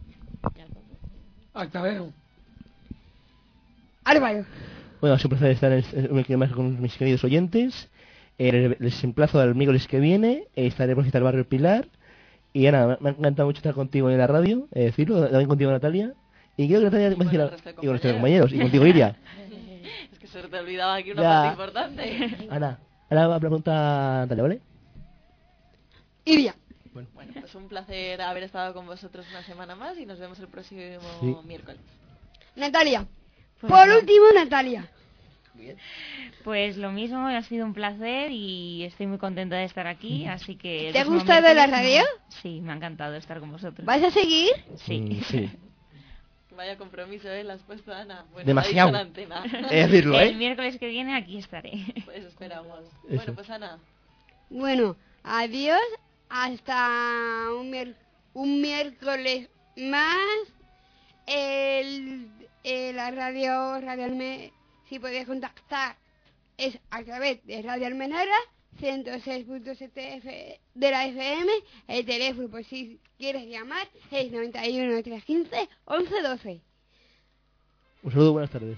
Hasta luego. Álvaro. Bueno, es un placer estar en en un más con mis queridos oyentes. Eh, les emplazo al miércoles que viene. Eh, estaré por visitar el barrio Pilar. Y ya nada, me ha encantado mucho estar contigo en la radio, eh, decirlo, también contigo Natalia. Y creo que Natalia va a decir con el a- resto de y con los demás compañeros. compañeros. Y contigo Iria. Es que se te olvidaba aquí una Ya. parte importante. Ana, ahora va a preguntar a Natalia, ¿vale? Iria. Bueno, pues un placer haber estado con vosotros una semana más y nos vemos el próximo Sí. miércoles. Natalia. Pues Por no. último, Natalia. Pues lo mismo, ha sido un placer y estoy muy contenta de estar aquí, así que... ¿Te ha gustado la radio? Sí, me ha encantado estar con vosotros. ¿Vas a seguir? Sí. Mm, sí. Vaya compromiso, ¿eh? La has puesto, Ana. Bueno, demasiado. la he dicho en antena. Es decirlo, ¿eh? El miércoles que viene aquí estaré. Pues esperamos. Eso. Bueno, pues Ana. Bueno, adiós, hasta un, mier- un miércoles más. El, el- la radio, radio Alme- si podéis contactar, es a través de Radio Almenara, ciento seis punto siete F de la F M. El teléfono, por si quieres llamar, es noventa y uno, trescientos quince, once doce. Un saludo, buenas tardes.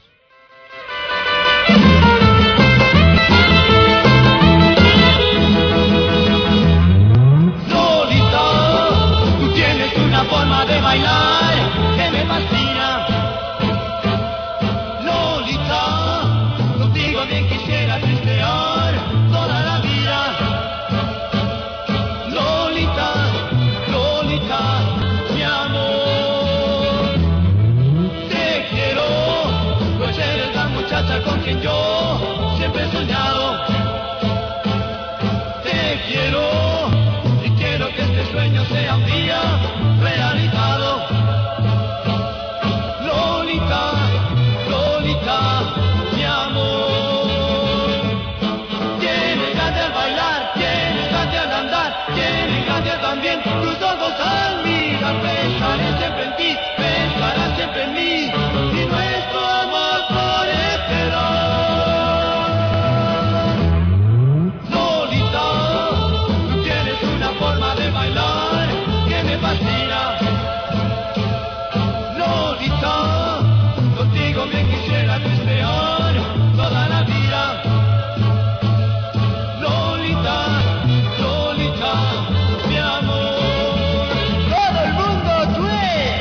Lolita, tú tienes una forma de bailar que me fascina. Lolita, contigo bien quisiera tristear toda la vida. Lolita, Lolita, mi amor, te quiero, pues eres la muchacha con quien yo siempre he soñado. Te quiero y quiero que este sueño sea un día realizado. Lolita, Lolita, mi amor, tienes ganas de bailar, tienes ganas de andar, tienes ganas también, tus ojos al mirar, pensaré siempre en ti, pensarás siempre en mí, y nuestro amor florecerá. Lolita, tú tienes una forma de bailar que me fascina. Lolita, contigo bien quisiera tristear toda la vida. Lolita, Lolita, mi amor. Todo el mundo, ¡tue!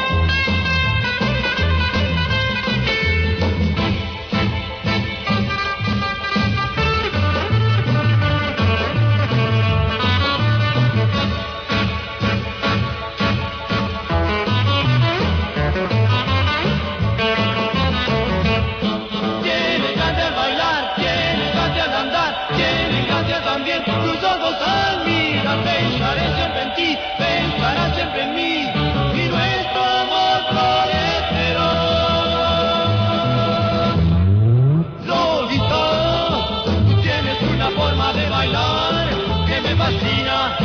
Tienes ganas de bailar, tienes ganas de andar, tienes ganas también, tus ojos al mirar, pensaré siempre en ti, pensarás siempre en mí, y nuestro amor florecerá. Lolita, tú tienes una forma de bailar que me fascina.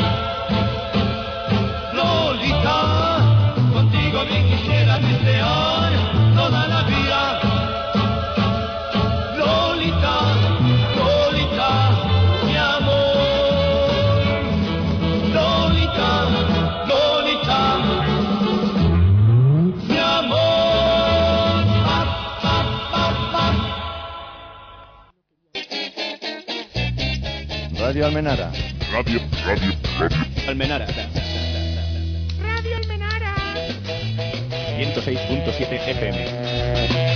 Lolita, contigo bien quisiera tristear toda la vida. Lolita, Lolita, mi amor. Lolita, Lolita, mi amor. Pa, pa, pa, pa. Radio Almenara. Radio, radio, radio. Almenara. Radio Almenara. ciento seis punto siete F M.